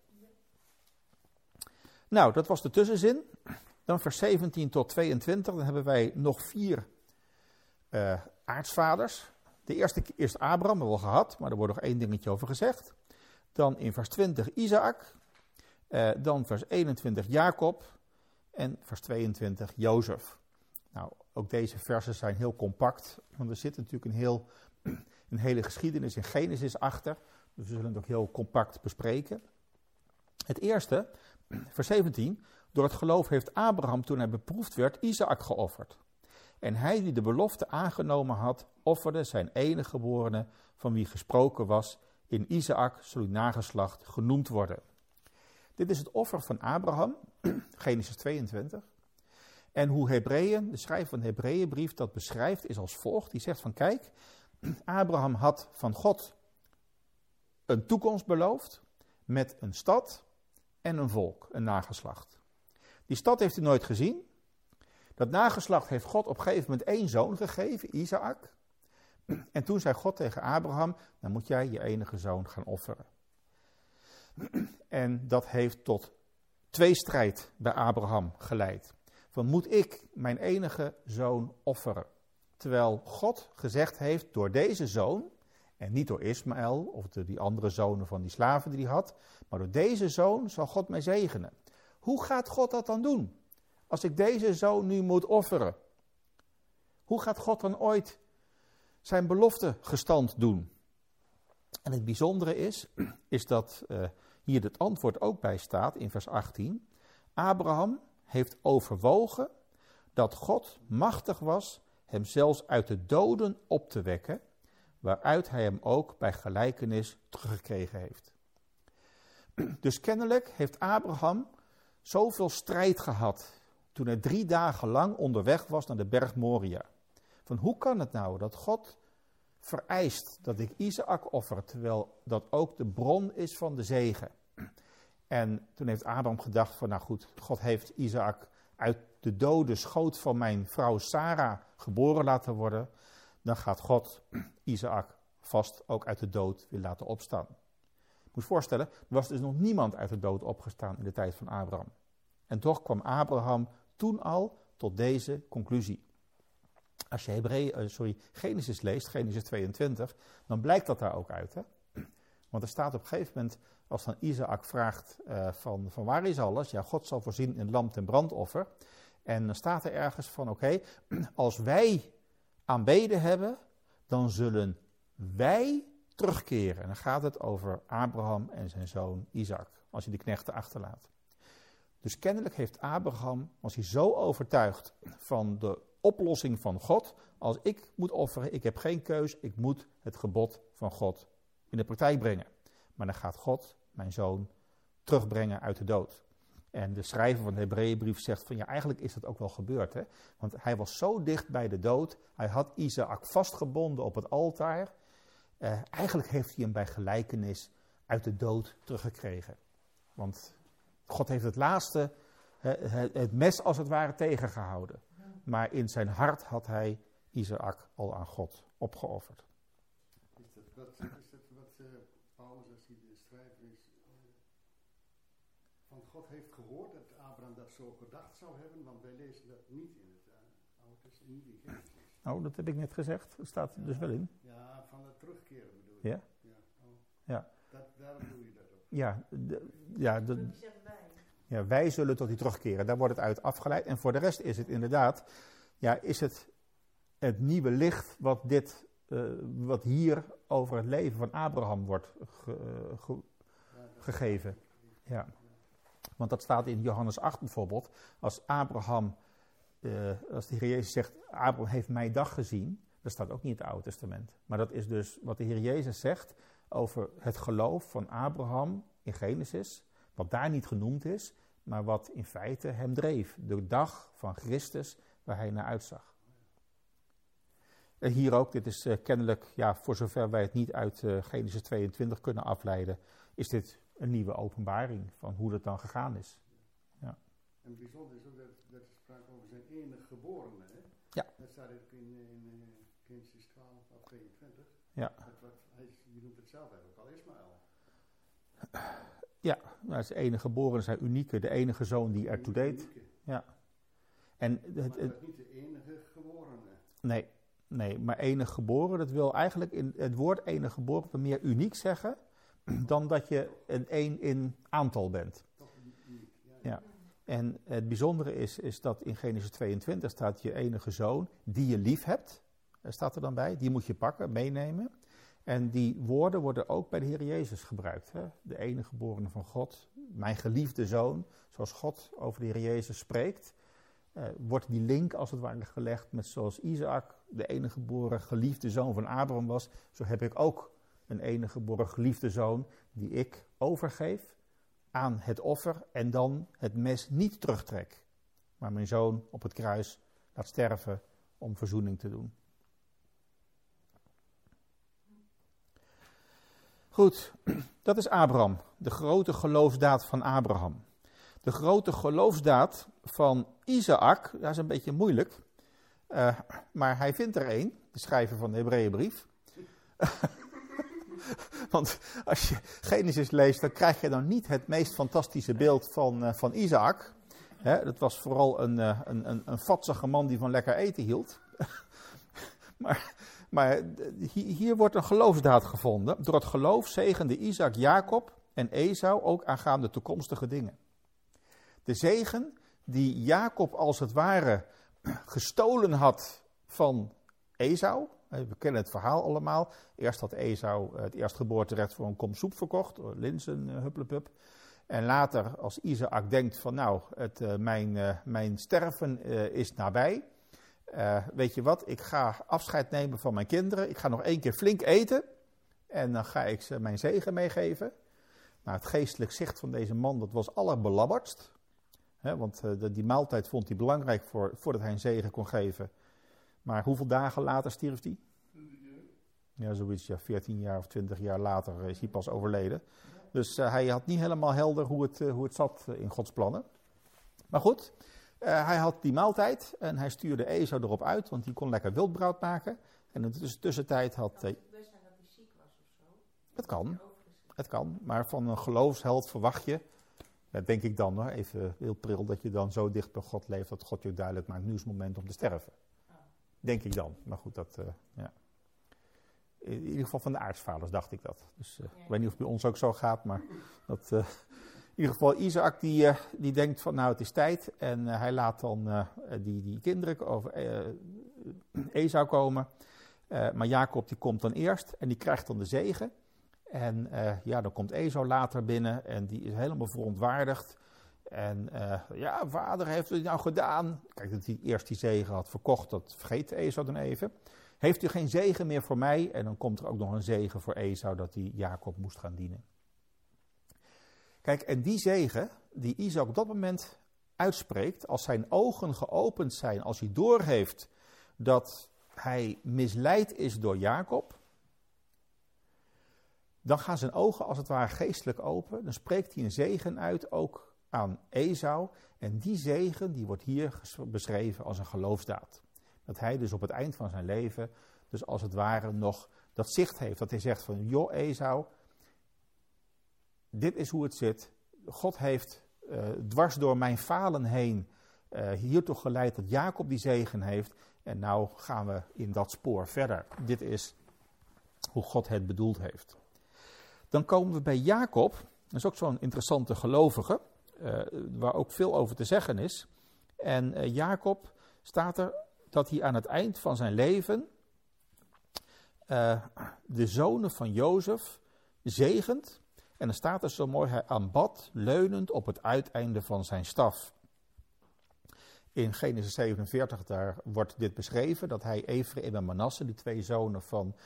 Nou, dat was de tussenzin. Dan vers 17 tot 22, dan hebben wij nog 4 aartsvaders. De eerste is Abraham, hebben we al gehad, maar er wordt nog 1 dingetje over gezegd. Dan in vers 20 Isaac, dan vers 21 Jacob en vers 22 Jozef. Nou, ook deze versen zijn heel compact, want er zit natuurlijk een hele geschiedenis in Genesis achter. Dus we zullen het ook heel compact bespreken. Het eerste, vers 17, door het geloof heeft Abraham toen hij beproefd werd Isaac geofferd. En hij die de belofte aangenomen had, offerde zijn enige geborene van wie gesproken was, in Isaac zal uw nageslacht genoemd worden. Dit is het offer van Abraham, Genesis 22. En hoe Hebreeën, de schrijver van de Hebreeënbrief, dat beschrijft is als volgt. Die zegt van kijk, Abraham had van God een toekomst beloofd met een stad en een volk, een nageslacht. Die stad heeft hij nooit gezien. Dat nageslacht heeft God op een gegeven moment 1 zoon gegeven, Isaac. En toen zei God tegen Abraham, dan moet jij je enige zoon gaan offeren. En dat heeft tot tweestrijd bij Abraham geleid. Van moet ik mijn enige zoon offeren? Terwijl God gezegd heeft door deze zoon, en niet door Ismaël of die andere zonen van die slaven die hij had, maar door deze zoon zal God mij zegenen. Hoe gaat God dat dan doen? Als ik deze zoon nu moet offeren. Hoe gaat God dan ooit zijn belofte gestand doen? En het bijzondere is dat hier het antwoord ook bij staat in vers 18. Abraham heeft overwogen dat God machtig was hem zelfs uit de doden op te wekken, waaruit hij hem ook bij gelijkenis teruggekregen heeft. Dus kennelijk heeft Abraham zoveel strijd gehad toen hij 3 dagen lang onderweg was naar de berg Moria. Van hoe kan het nou dat God vereist dat ik Isaac offer, terwijl dat ook de bron is van de zegen? En toen heeft Abraham gedacht van nou goed, God heeft Isaac uit de dode schoot van mijn vrouw Sarah geboren laten worden. Dan gaat God Isaac vast ook uit de dood weer laten opstaan. Je moet je voorstellen, er was dus nog niemand uit de dood opgestaan in de tijd van Abraham. En toch kwam Abraham toen al tot deze conclusie. Als je Genesis leest, Genesis 22, dan blijkt dat daar ook uit. Hè? Want er staat op een gegeven moment, als dan Isaac vraagt van waar is alles? Ja, God zal voorzien in lam ten brandoffer. En dan staat er ergens van oké, als wij aanbeden hebben, dan zullen wij terugkeren. En dan gaat het over Abraham en zijn zoon Isaac, als hij de knechten achterlaat. Dus kennelijk heeft Abraham, was hij zo overtuigd van de oplossing van God, als ik moet offeren, ik heb geen keus, ik moet het gebod van God in de praktijk brengen. Maar dan gaat God mijn zoon terugbrengen uit de dood. En de schrijver van de Hebreeënbrief zegt van ja, eigenlijk is dat ook wel gebeurd. Hè? Want hij was zo dicht bij de dood, hij had Isaac vastgebonden op het altaar. Eigenlijk heeft hij hem bij gelijkenis uit de dood teruggekregen. Want God heeft het laatste, het mes als het ware tegengehouden. Maar in zijn hart had hij Isaac al aan God opgeofferd. Is dat wat Paulus, als hij de schrijver is, van God heeft gehoord dat Abraham dat zo gedacht zou hebben? Want wij lezen dat niet in het Oude Testament, niet in Genesis. Oh, dat heb ik net gezegd. Dat staat er dus wel in. Ja, van het terugkeren bedoel je? Ja. Ja. Oh. Ja. Daarom doe je dat ook. Ja, wij zullen tot die terugkeren. Daar wordt het uit afgeleid. En voor de rest is het inderdaad, is het nieuwe licht wat hier over het leven van Abraham wordt gegeven. Ja. Want dat staat in Johannes 8 bijvoorbeeld. Als Abraham, als de Heer Jezus zegt, Abraham heeft mijn dag gezien. Dat staat ook niet in het Oude Testament. Maar dat is dus wat de Heer Jezus zegt over het geloof van Abraham in Genesis. Wat daar niet genoemd is, maar wat in feite hem dreef. De dag van Christus waar hij naar uitzag. En hier ook, dit is kennelijk, voor zover wij het niet uit Genesis 22 kunnen afleiden, is dit een nieuwe openbaring van hoe dat dan gegaan is. Ja. En bijzonder is ook dat er sprake over zijn enige geborene. Hè? Ja. Dat staat ook in Genesis 12 af 22. Ja. Je noemt het zelf ook al Ismaël. Ja, nou, zijn enige geboren, zijn unieke, de enige zoon die ertoe deed. Ja. En maar dat is niet de enige geborene. Nee, maar enig geboren, dat wil eigenlijk in het woord enig geboren wat meer uniek zeggen dan dat je een één in aantal bent. Toch uniek, ja. En het bijzondere is dat in Genesis 22 staat je enige zoon die je lief hebt, staat er dan bij, die moet je pakken, meenemen. En die woorden worden ook bij de Heer Jezus gebruikt. Hè? De enige geborene van God, mijn geliefde zoon, zoals God over de Heer Jezus spreekt. Wordt die link als het ware gelegd met zoals Isaac de enige geboren geliefde zoon van Abraham was. Zo heb ik ook een enige geboren geliefde zoon die ik overgeef aan het offer en dan het mes niet terugtrek. Maar mijn zoon op het kruis laat sterven om verzoening te doen. Goed, dat is Abraham, de grote geloofsdaad van Abraham. De grote geloofsdaad van Isaac, dat is een beetje moeilijk, maar hij vindt er een, de schrijver van de Hebreeënbrief. Want als je Genesis leest, dan krijg je dan niet het meest fantastische beeld van Isaac. Dat was vooral een vatsige man die van lekker eten hield. Maar hier wordt een geloofsdaad gevonden. Door het geloof zegende Isaac Jacob en Esau ook aangaande toekomstige dingen. De zegen die Jacob als het ware gestolen had van Esau. We kennen het verhaal allemaal. Eerst had Esau het eerstgeboorterecht voor een kom soep verkocht. Linzen, hupplepup. En later als Isaac denkt van mijn sterven is nabij. Weet je wat, ik ga afscheid nemen van mijn kinderen. Ik ga nog 1 keer flink eten. En dan ga ik ze mijn zegen meegeven. Nou, het geestelijk zicht van deze man, dat was allerbelabberdst. Want die maaltijd vond hij belangrijk voordat hij een zegen kon geven. Maar hoeveel dagen later stierf hij? Ja, zoiets, 14 jaar of 20 jaar later is hij pas overleden. Dus hij had niet helemaal helder hoe het zat in Gods plannen. Maar goed, hij had die maaltijd en hij stuurde Esau erop uit, want die kon lekker wildbrood maken. En in de tussentijd had... Het kan best zijn dat hij ziek was of zo. Het kan, maar van een geloofsheld verwacht je, denk ik dan, hoor, even heel pril, dat je dan zo dicht bij God leeft dat God je duidelijk maakt, nu is het moment om te sterven. Denk ik dan, maar goed, dat, ja. In ieder geval van de aartsvaders dacht ik dat. Dus ik weet niet of het bij ons ook zo gaat, maar dat... in ieder geval, Isaac die denkt van het is tijd. En hij laat dan die kinderen over Esau komen. Maar Jacob die komt dan eerst en die krijgt dan de zegen. En dan komt Esau later binnen en die is helemaal verontwaardigd. En vader heeft het nou gedaan. Kijk, dat hij eerst die zegen had verkocht, dat vergeet Esau dan even. Heeft u geen zegen meer voor mij? En dan komt er ook nog een zegen voor Esau dat hij Jacob moest gaan dienen. Kijk, en die zegen die Isaac op dat moment uitspreekt, als zijn ogen geopend zijn, als hij doorheeft dat hij misleid is door Jacob, dan gaan zijn ogen als het ware geestelijk open. Dan spreekt hij een zegen uit, ook aan Esau. En die zegen die wordt hier beschreven als een geloofsdaad. Dat hij dus op het eind van zijn leven, dus als het ware nog dat zicht heeft. Dat hij zegt van, joh Esau, dit is hoe het zit. God heeft dwars door mijn falen heen hiertoe geleid dat Jacob die zegen heeft. En nou gaan we in dat spoor verder. Dit is hoe God het bedoeld heeft. Dan komen we bij Jacob. Dat is ook zo'n interessante gelovige, waar ook veel over te zeggen is. En Jacob staat er dat hij aan het eind van zijn leven de zonen van Jozef zegent. En dan staat er zo mooi, hij aanbad leunend op het uiteinde van zijn staf. In Genesis 47, daar wordt dit beschreven, dat hij Efraïm en Manasse, die 2 zonen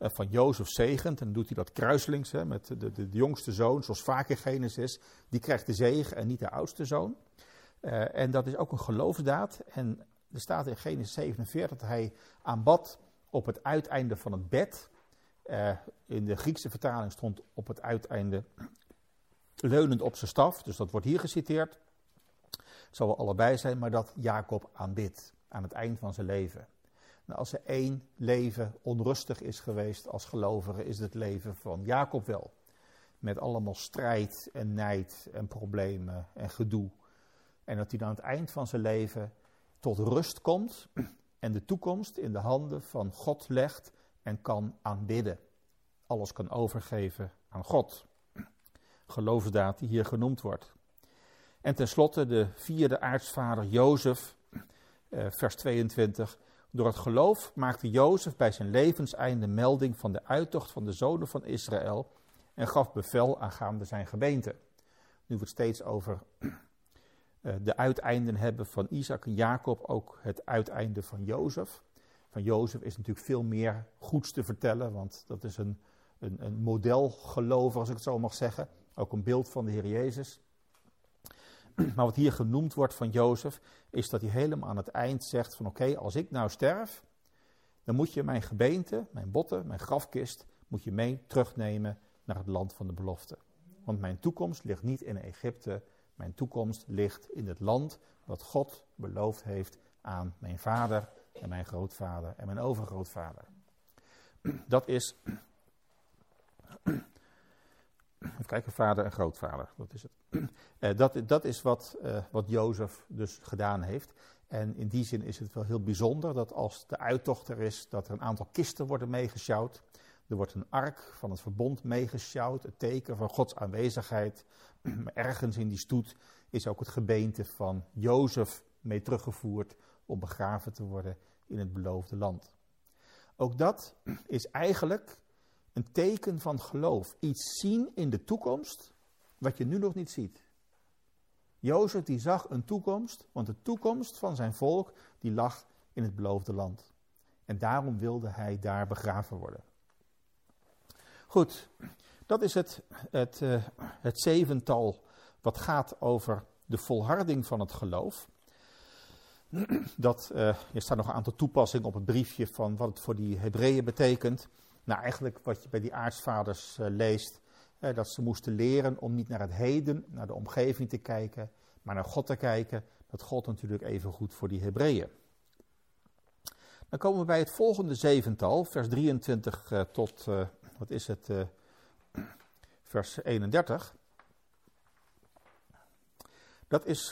van Jozef zegent. En dan doet hij dat kruiselings met de jongste zoon, zoals vaak in Genesis. Die krijgt de zegen en niet de oudste zoon. En dat is ook een geloofsdaad. En er staat in Genesis 47 dat hij aanbad op het uiteinde van het bed. In de Griekse vertaling stond op het uiteinde leunend op zijn staf. Dus dat wordt hier geciteerd. Het zal wel allebei zijn, maar dat Jacob aanbidt aan het eind van zijn leven. Nou, als er één leven onrustig is geweest als gelovige, is het leven van Jacob wel. Met allemaal strijd en nijd en problemen en gedoe. En dat hij dan aan het eind van zijn leven tot rust komt en de toekomst in de handen van God legt en kan aanbidden. Alles kan overgeven aan God. Geloofsdaad die hier genoemd wordt. En tenslotte de vierde aartsvader Jozef, vers 22. Door het geloof maakte Jozef bij zijn levenseinde melding van de uittocht van de zonen van Israël en gaf bevel aangaande zijn gebeente. Nu we het steeds over de uiteinden hebben van Isaac en Jacob, ook het uiteinde van Jozef. Van Jozef is natuurlijk veel meer goeds te vertellen, want dat is een modelgelover, als ik het zo mag zeggen. Ook een beeld van de Heer Jezus. Maar wat hier genoemd wordt van Jozef, is dat hij helemaal aan het eind zegt van oké, als ik nou sterf, dan moet je mijn gebeente, mijn botten, mijn grafkist, moet je mee terugnemen naar het land van de belofte. Want mijn toekomst ligt niet in Egypte, mijn toekomst ligt in het land wat God beloofd heeft aan mijn vader en mijn grootvader en mijn overgrootvader. Dat is, even kijken, vader en grootvader, dat is het. Dat is wat Jozef dus gedaan heeft. En in die zin is het wel heel bijzonder dat als de uittocht er is, dat er een aantal kisten worden meegesjouwd. Er wordt een ark van het verbond meegesjouwd, het teken van Gods aanwezigheid. Maar ergens in die stoet is ook het gebeente van Jozef mee teruggevoerd om begraven te worden in het beloofde land. Ook dat is eigenlijk een teken van geloof. Iets zien in de toekomst wat je nu nog niet ziet. Jozef die zag een toekomst, want de toekomst van zijn volk die lag in het beloofde land. En daarom wilde hij daar begraven worden. Goed, dat is het zevental wat gaat over de volharding van het geloof. Er staan nog een aantal toepassingen op het briefje van wat het voor die Hebreeën betekent. Nou, eigenlijk wat je bij die aartsvaders leest, dat ze moesten leren om niet naar het heden, naar de omgeving te kijken, maar naar God te kijken. Dat gold natuurlijk even goed voor die Hebreeën. Dan komen we bij het volgende zevental, vers 23 tot, vers 31. Dat is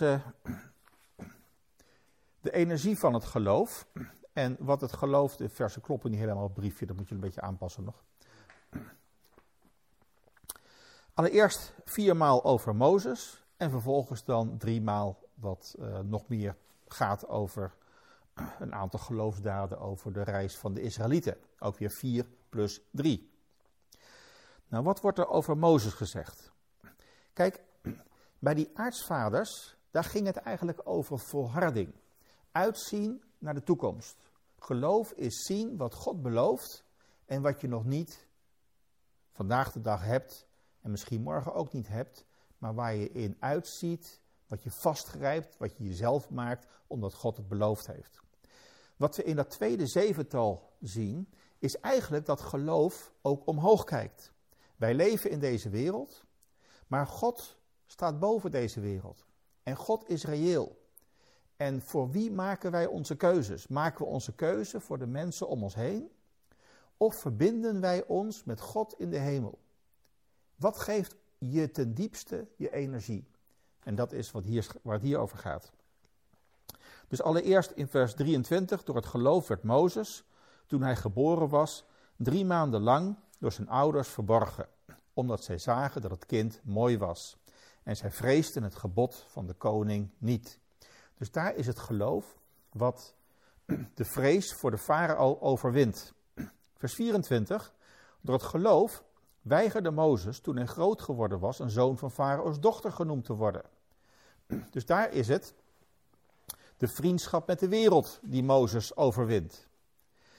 de energie van het geloof. En wat het geloof, de versen kloppen niet helemaal op het briefje, dat moet je een beetje aanpassen nog. Allereerst 4 maal over Mozes en vervolgens dan 3 maal wat nog meer gaat over een aantal geloofsdaden over de reis van de Israëlieten. Ook weer 4 plus 3. Nou, wat wordt er over Mozes gezegd? Kijk, bij die aartsvaders, daar ging het eigenlijk over volharding. Uitzien naar de toekomst. Geloof is zien wat God belooft en wat je nog niet vandaag de dag hebt en misschien morgen ook niet hebt, maar waar je in uitziet, wat je vastgrijpt, wat je jezelf maakt, omdat God het beloofd heeft. Wat we in dat tweede zevental zien, is eigenlijk dat geloof ook omhoog kijkt. Wij leven in deze wereld, maar God staat boven deze wereld. En God is reëel. En voor wie maken wij onze keuzes? Maken we onze keuze voor de mensen om ons heen? Of verbinden wij ons met God in de hemel? Wat geeft je ten diepste je energie? En dat is waar het hier over gaat. Dus allereerst in vers 23, door het geloof werd Mozes, toen hij geboren was, 3 maanden lang door zijn ouders verborgen, omdat zij zagen dat het kind mooi was. En zij vreesden het gebod van de koning niet. Dus daar is het geloof wat de vrees voor de farao overwint. Vers 24, door het geloof weigerde Mozes toen hij groot geworden was een zoon van Farao's dochter genoemd te worden. Dus daar is het de vriendschap met de wereld die Mozes overwint.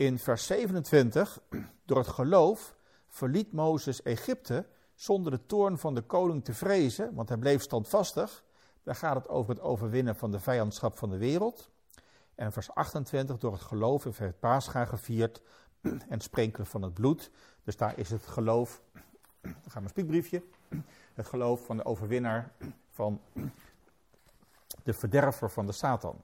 In vers 27, door het geloof verliet Mozes Egypte zonder de toorn van de koning te vrezen, want hij bleef standvastig. Daar gaat het over het overwinnen van de vijandschap van de wereld. En vers 28, door het geloof heeft hij het Pascha gevierd en sprenkelen van het bloed. Dus daar is het geloof, dan gaan we een spiekbriefje, het geloof van de overwinnaar van de verderver van de Satan.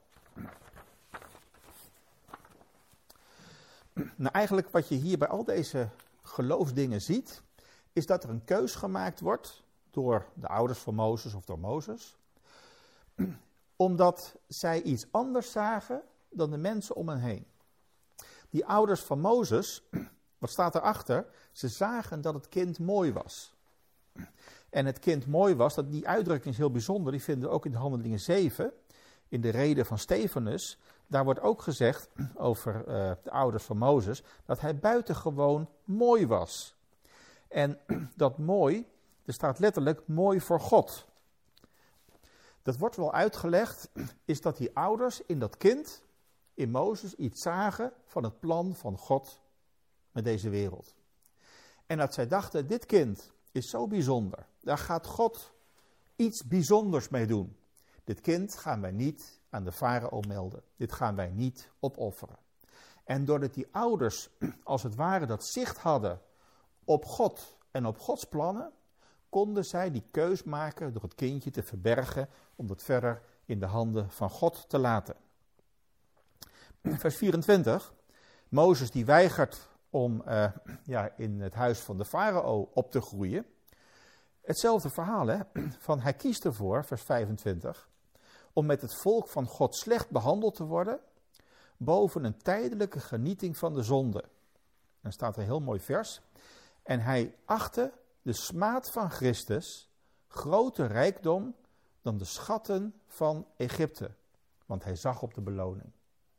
Nou, eigenlijk wat je hier bij al deze geloofsdingen ziet, is dat er een keus gemaakt wordt door de ouders van Mozes of door Mozes, omdat zij iets anders zagen dan de mensen om hen heen. Die ouders van Mozes, wat staat erachter? Ze zagen dat het kind mooi was. En het kind mooi was, die uitdrukking is heel bijzonder, die vinden we ook in de Handelingen 7, in de reden van Stefanus. Daar wordt ook gezegd over de ouders van Mozes, dat hij buitengewoon mooi was. En dat mooi, er staat letterlijk mooi voor God. Dat wordt wel uitgelegd, is dat die ouders in dat kind, in Mozes, iets zagen van het plan van God met deze wereld. En dat zij dachten, dit kind is zo bijzonder, daar gaat God iets bijzonders mee doen. Dit kind gaan wij niet aan de farao melden, dit gaan wij niet opofferen. En doordat die ouders als het ware dat zicht hadden op God en op Gods plannen, konden zij die keus maken door het kindje te verbergen, om dat verder in de handen van God te laten. Vers 24, Mozes die weigert om in het huis van de farao op te groeien. Hetzelfde verhaal, hè? Van hij kiest ervoor, vers 25, om met het volk van God slecht behandeld te worden, boven een tijdelijke genieting van de zonde. Dan staat er een heel mooi vers. En hij achtte de smaad van Christus groter rijkdom dan de schatten van Egypte, want hij zag op de beloning.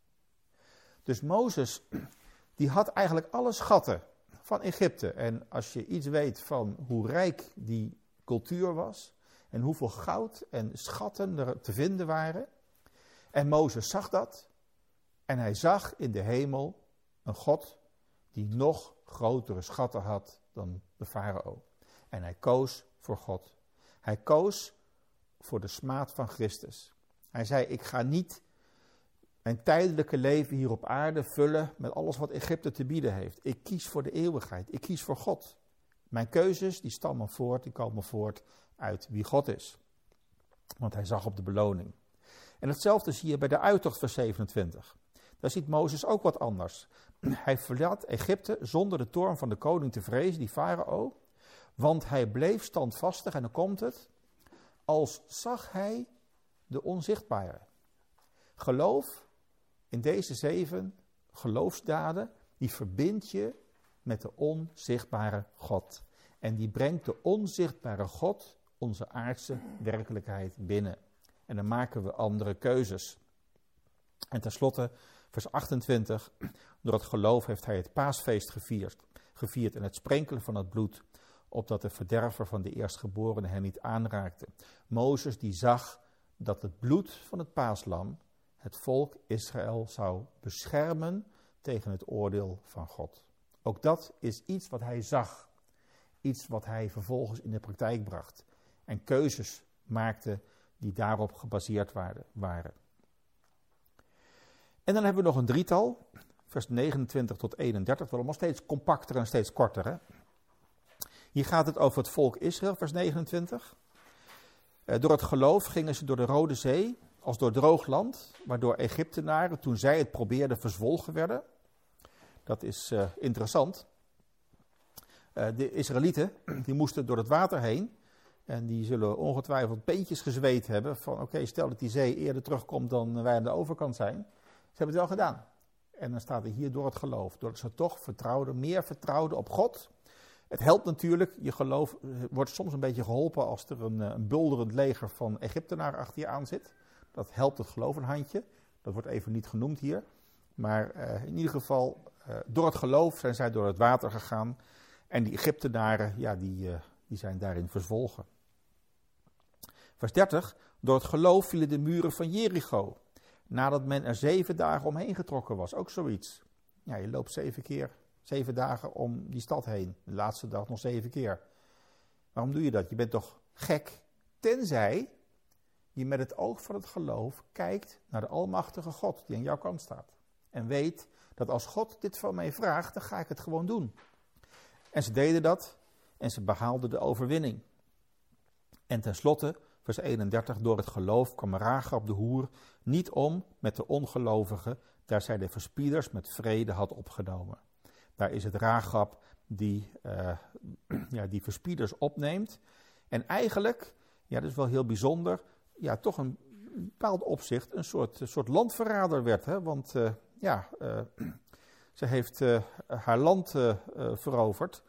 Dus Mozes, die had eigenlijk alle schatten van Egypte. En als je iets weet van hoe rijk die cultuur was en hoeveel goud en schatten er te vinden waren. En Mozes zag dat en hij zag in de hemel een God die nog grotere schatten had dan de farao. En hij koos voor God. Hij koos voor de smaad van Christus. Hij zei, ik ga niet mijn tijdelijke leven hier op aarde vullen met alles wat Egypte te bieden heeft. Ik kies voor de eeuwigheid. Ik kies voor God. Mijn keuzes die stammen voort, die komen voort uit wie God is. Want hij zag op de beloning. En hetzelfde zie je bij de uittocht vers 27. Daar ziet Mozes ook wat anders. Hij verlaat Egypte zonder de toorn van de koning te vrezen, die farao. Want hij bleef standvastig, en dan komt het, als zag hij de onzichtbare. Geloof in deze 7 geloofsdaden, die verbindt je met de onzichtbare God. En die brengt de onzichtbare God onze aardse werkelijkheid binnen. En dan maken we andere keuzes. En tenslotte, vers 28, door het geloof heeft hij het paasfeest gevierd en het sprenkelen van het bloed, opdat de verderver van de eerstgeborenen hen niet aanraakte. Mozes die zag dat het bloed van het paaslam het volk Israël zou beschermen tegen het oordeel van God. Ook dat is iets wat hij zag. Iets wat hij vervolgens in de praktijk bracht. En keuzes maakte die daarop gebaseerd waren. En dan hebben we nog een drietal. Vers 29 tot 31. Wel allemaal steeds compacter en steeds korter. Hè? Hier gaat het over het volk Israël, vers 29. Door het geloof gingen ze door de Rode Zee als door droog land, waardoor Egyptenaren, toen zij het probeerden, verzwolgen werden. Dat is interessant. De Israëlieten, die moesten door het water heen. En die zullen ongetwijfeld beetjes gezweet hebben van oké, stel dat die zee eerder terugkomt dan wij aan de overkant zijn. Ze hebben het wel gedaan. En dan staat er hier door het geloof. Doordat ze toch meer vertrouwden op God. Het helpt natuurlijk, je geloof wordt soms een beetje geholpen als er een bulderend leger van Egyptenaren achter je aan zit. Dat helpt het geloof een handje. Dat wordt even niet genoemd hier. Maar in ieder geval, door het geloof zijn zij door het water gegaan. En die Egyptenaren, ja, die zijn daarin verzwolgen. Vers 30. Door het geloof vielen de muren van Jericho. Nadat men er 7 dagen omheen getrokken was. Ook zoiets. Ja, je loopt 7 dagen om die stad heen. De laatste dag nog 7 keer. Waarom doe je dat? Je bent toch gek? Tenzij je met het oog van het geloof kijkt naar de almachtige God die aan jouw kant staat. En weet dat als God dit van mij vraagt, dan ga ik het gewoon doen. En ze deden dat en ze behaalden de overwinning. En tenslotte, vers 31, door het geloof kwam Rahab de hoer niet om met de ongelovigen, daar zij de verspieders met vrede had opgenomen. Daar is het Rahab die verspieders opneemt. En eigenlijk, ja, dat is wel heel bijzonder, ja, toch een bepaald opzicht een soort landverrader werd. Hè? Want ze heeft haar land veroverd,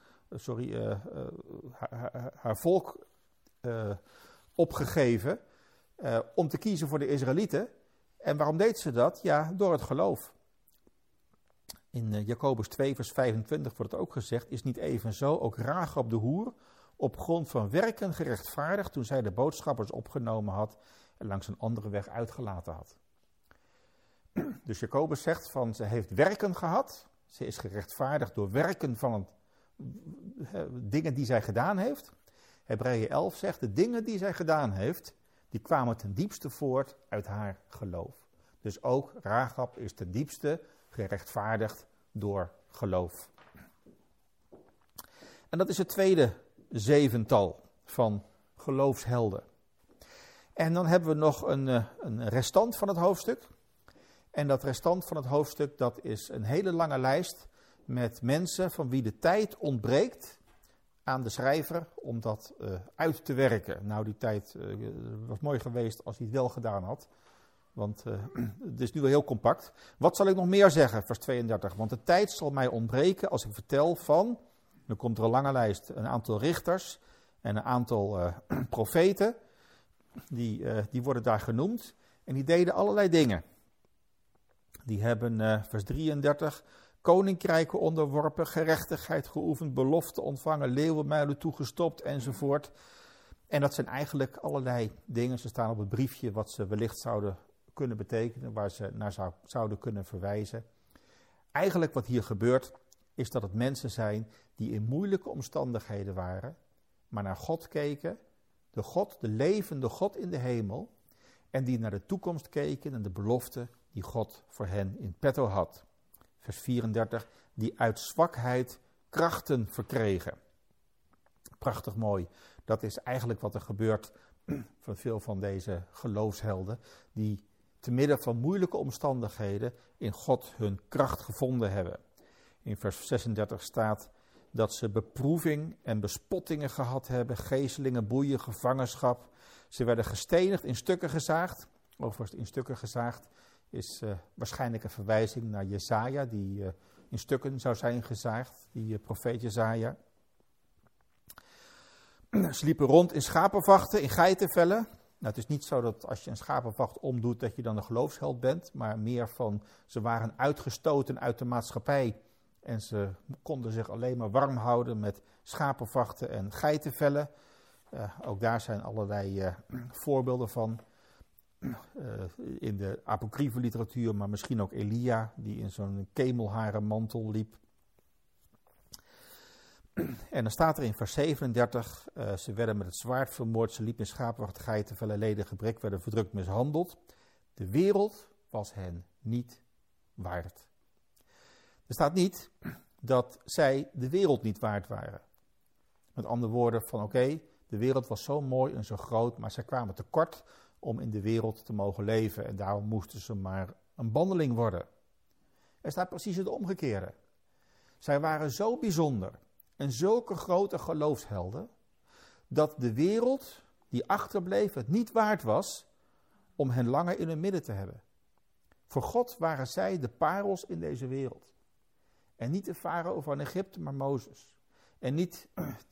haar volk opgegeven om te kiezen voor de Israëlieten. En waarom deed ze dat? Ja, door het geloof. In Jacobus 2 vers 25 wordt het ook gezegd, is niet evenzo ook Rahab de hoer op grond van werken gerechtvaardigd toen zij de boodschappers opgenomen had en langs een andere weg uitgelaten had. Dus Jacobus zegt van ze heeft werken gehad, ze is gerechtvaardigd door werken van dingen die zij gedaan heeft. Hebreeën 11 zegt de dingen die zij gedaan heeft, die kwamen ten diepste voort uit haar geloof. Dus ook Rahab is ten diepste gerechtvaardigd door geloof. En dat is het tweede zevental van geloofshelden. En dan hebben we nog een restant van het hoofdstuk. En dat restant van het hoofdstuk, dat is een hele lange lijst met mensen van wie de tijd ontbreekt aan de schrijver om dat uit te werken. Nou, die tijd was mooi geweest als hij het wel gedaan had. Want het is nu wel heel compact. Wat zal ik nog meer zeggen, vers 32? Want de tijd zal mij ontbreken als ik vertel van, dan komt er een lange lijst, een aantal richters en een aantal profeten. Die worden daar genoemd. En die deden allerlei dingen. Die hebben, vers 33, koninkrijken onderworpen, gerechtigheid geoefend, belofte ontvangen, leeuwenmuilen toegestopt enzovoort. En dat zijn eigenlijk allerlei dingen, ze staan op het briefje wat ze wellicht zouden kunnen betekenen, waar ze naar zouden kunnen verwijzen. Eigenlijk wat hier gebeurt, is dat het mensen zijn die in moeilijke omstandigheden waren, maar naar God keken, de levende God in de hemel, en die naar de toekomst keken en de belofte die God voor hen in petto had. Vers 34, die uit zwakheid krachten verkregen. Prachtig mooi. Dat is eigenlijk wat er gebeurt van veel van deze geloofshelden, die te midden van moeilijke omstandigheden in God hun kracht gevonden hebben. In vers 36 staat dat ze beproeving en bespottingen gehad hebben, geeselingen, boeien, gevangenschap. Ze werden gestenigd, in stukken gezaagd. Overigens, in stukken gezaagd is waarschijnlijk een verwijzing naar Jesaja, die in stukken zou zijn gezaagd, die profeet Jesaja. Ze liepen rond in schapenvachten, in geitenvellen. Nou, het is niet zo dat als je een schapenvacht omdoet dat je dan een geloofsheld bent, maar meer van ze waren uitgestoten uit de maatschappij en ze konden zich alleen maar warm houden met schapenvachten en geitenvellen. Ook daar zijn allerlei voorbeelden van in de apocryfe literatuur, maar misschien ook Elia die in zo'n kemelharen mantel liep. En dan staat er in vers 37, ze werden met het zwaard vermoord, ze liepen in schapenwacht, geitenvellen, leden, gebrek, werden verdrukt, mishandeld. De wereld was hen niet waard. Er staat niet dat zij de wereld niet waard waren. Met andere woorden van oké, de wereld was zo mooi en zo groot, maar zij kwamen tekort om in de wereld te mogen leven. En daarom moesten ze maar een bandeling worden. Er staat precies het omgekeerde. Zij waren zo bijzonder en zulke grote geloofshelden, dat de wereld die achterbleef het niet waard was om hen langer in hun midden te hebben. Voor God waren zij de parels in deze wereld. En niet de farao van Egypte, maar Mozes. En niet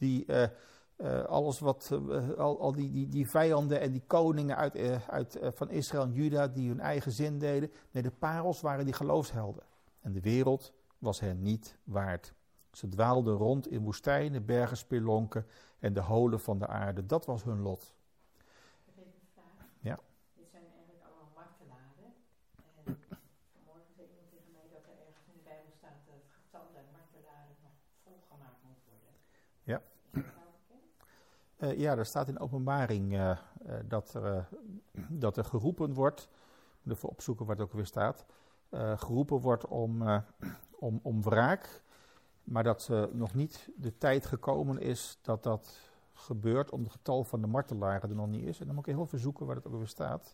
al die vijanden en die koningen van Israël en Juda die hun eigen zin deden. Nee, de parels waren die geloofshelden. En de wereld was hen niet waard. Ze dwaalden rond in woestijnen, bergen, spelonken en de holen van de aarde. Dat was hun lot. Ik heb even een vraag. Ja. Dit zijn eigenlijk allemaal martelaren. En vanmorgen zei iemand tegen mij dat er ergens in de Bijbel staat dat het getal der martelaren nog volgemaakt moet worden. Ja. Is dat wel bekend? Ja, er staat in Openbaring dat er geroepen wordt, ik moet even opzoeken waar het ook weer staat, geroepen wordt om wraak, maar dat nog niet de tijd gekomen is dat dat gebeurt, omdat het getal van de martelaren er nog niet is. En dan moet ik heel even zoeken waar het ook weer staat.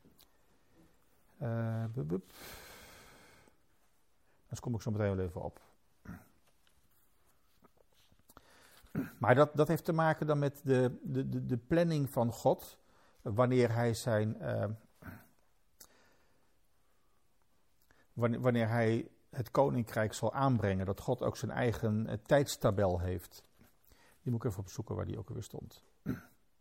Dus kom ik zo meteen wel even op. Maar dat heeft te maken dan met de planning van God, wanneer hij het koninkrijk zal aanbrengen, dat God ook zijn eigen tijdstabel heeft. Die moet ik even opzoeken waar die ook weer stond. Ja,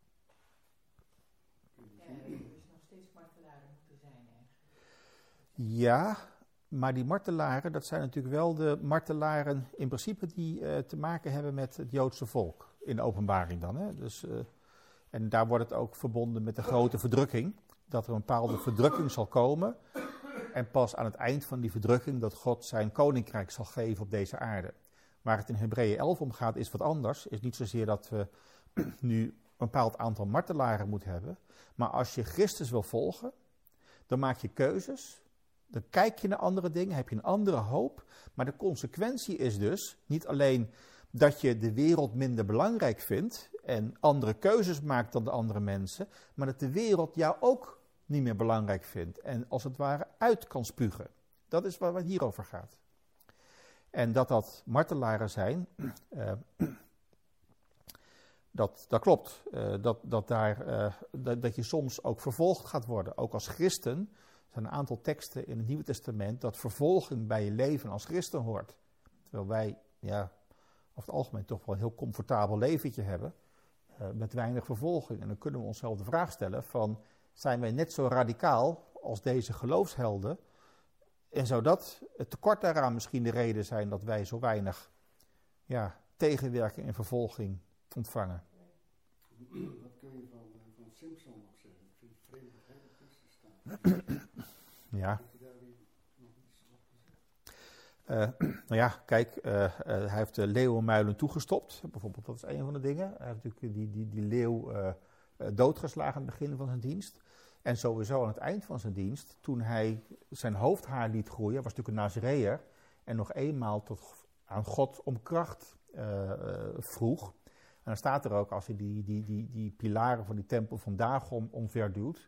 er dus nog steeds martelaren moeten zijn eigenlijk. Ja, maar die martelaren, dat zijn natuurlijk wel de martelaren in principe die te maken hebben met het Joodse volk. In de Openbaring dan. Hè? Dus, en daar wordt het ook verbonden met de grote verdrukking. Dat er een bepaalde verdrukking zal komen. En pas aan het eind van die verdrukking dat God zijn koninkrijk zal geven op deze aarde. Waar het in Hebreeën 11 om gaat is wat anders. Is niet zozeer dat we nu een bepaald aantal martelaren moeten hebben. Maar als je Christus wil volgen, dan maak je keuzes. Dan kijk je naar andere dingen, heb je een andere hoop. Maar de consequentie is dus niet alleen dat je de wereld minder belangrijk vindt en andere keuzes maakt dan de andere mensen, maar dat de wereld jou ook niet meer belangrijk vindt en als het ware uit kan spugen. Dat is waar het hier over gaat. En dat martelaren zijn, dat klopt. Dat je soms ook vervolgd gaat worden, ook als christen. Er zijn een aantal teksten in het Nieuwe Testament dat vervolging bij je leven als christen hoort. Terwijl wij, ja, over het algemeen toch wel een heel comfortabel leventje hebben, met weinig vervolging. En dan kunnen we onszelf de vraag stellen van, zijn wij net zo radicaal als deze geloofshelden? En zou dat het tekort daaraan misschien de reden zijn dat wij zo weinig tegenwerking en vervolging ontvangen? Wat kun je van Simpson nog zeggen? Ik vind het vreemd dat hij ertussen staat. Ja. Heb je daar weer nog iets op gezegd? Nou ja, kijk, hij heeft de leeuwenmuilen toegestopt. Bijvoorbeeld, dat is een van de dingen. Hij heeft natuurlijk die leeuw doodgeslagen aan het begin van zijn dienst. En sowieso aan het eind van zijn dienst, toen hij zijn hoofdhaar liet groeien, was natuurlijk een Nazareër, en nog eenmaal aan God om kracht vroeg. En dan staat er ook, als hij die pilaren van die tempel van Dagon omverduwt,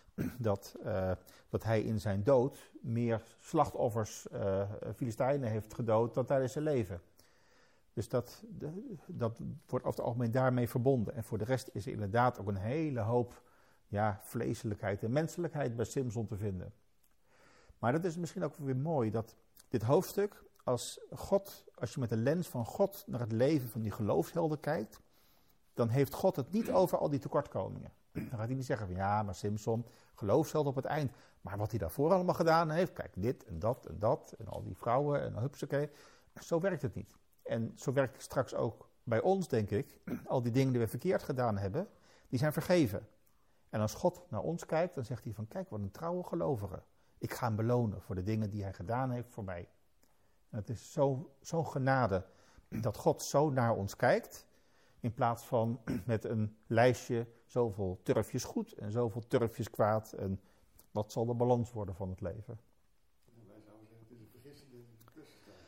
dat hij in zijn dood meer slachtoffers, Filistijnen heeft gedood dan tijdens zijn leven. Dus dat wordt over het algemeen daarmee verbonden. En voor de rest is er inderdaad ook een hele hoop vleeselijkheid en menselijkheid bij Simson te vinden. Maar dat is misschien ook weer mooi, dat dit hoofdstuk, als je met de lens van God naar het leven van die geloofshelden kijkt, dan heeft God het niet over al die tekortkomingen. Dan gaat hij niet zeggen van ja, maar Simson, geloofsheld op het eind. Maar wat hij daarvoor allemaal gedaan heeft, kijk, dit en dat en dat en al die vrouwen en hupsakee. Zo werkt het niet. En zo werkt het straks ook bij ons, denk ik. Al die dingen die we verkeerd gedaan hebben, die zijn vergeven. En als God naar ons kijkt, dan zegt hij van kijk, wat een trouwe gelovige. Ik ga hem belonen voor de dingen die hij gedaan heeft voor mij. En het is zo'n genade dat God zo naar ons kijkt, in plaats van met een lijstje zoveel turfjes goed en zoveel turfjes kwaad. En wat zal de balans worden van het leven? Wij zouden zeggen, het is een vergissing dat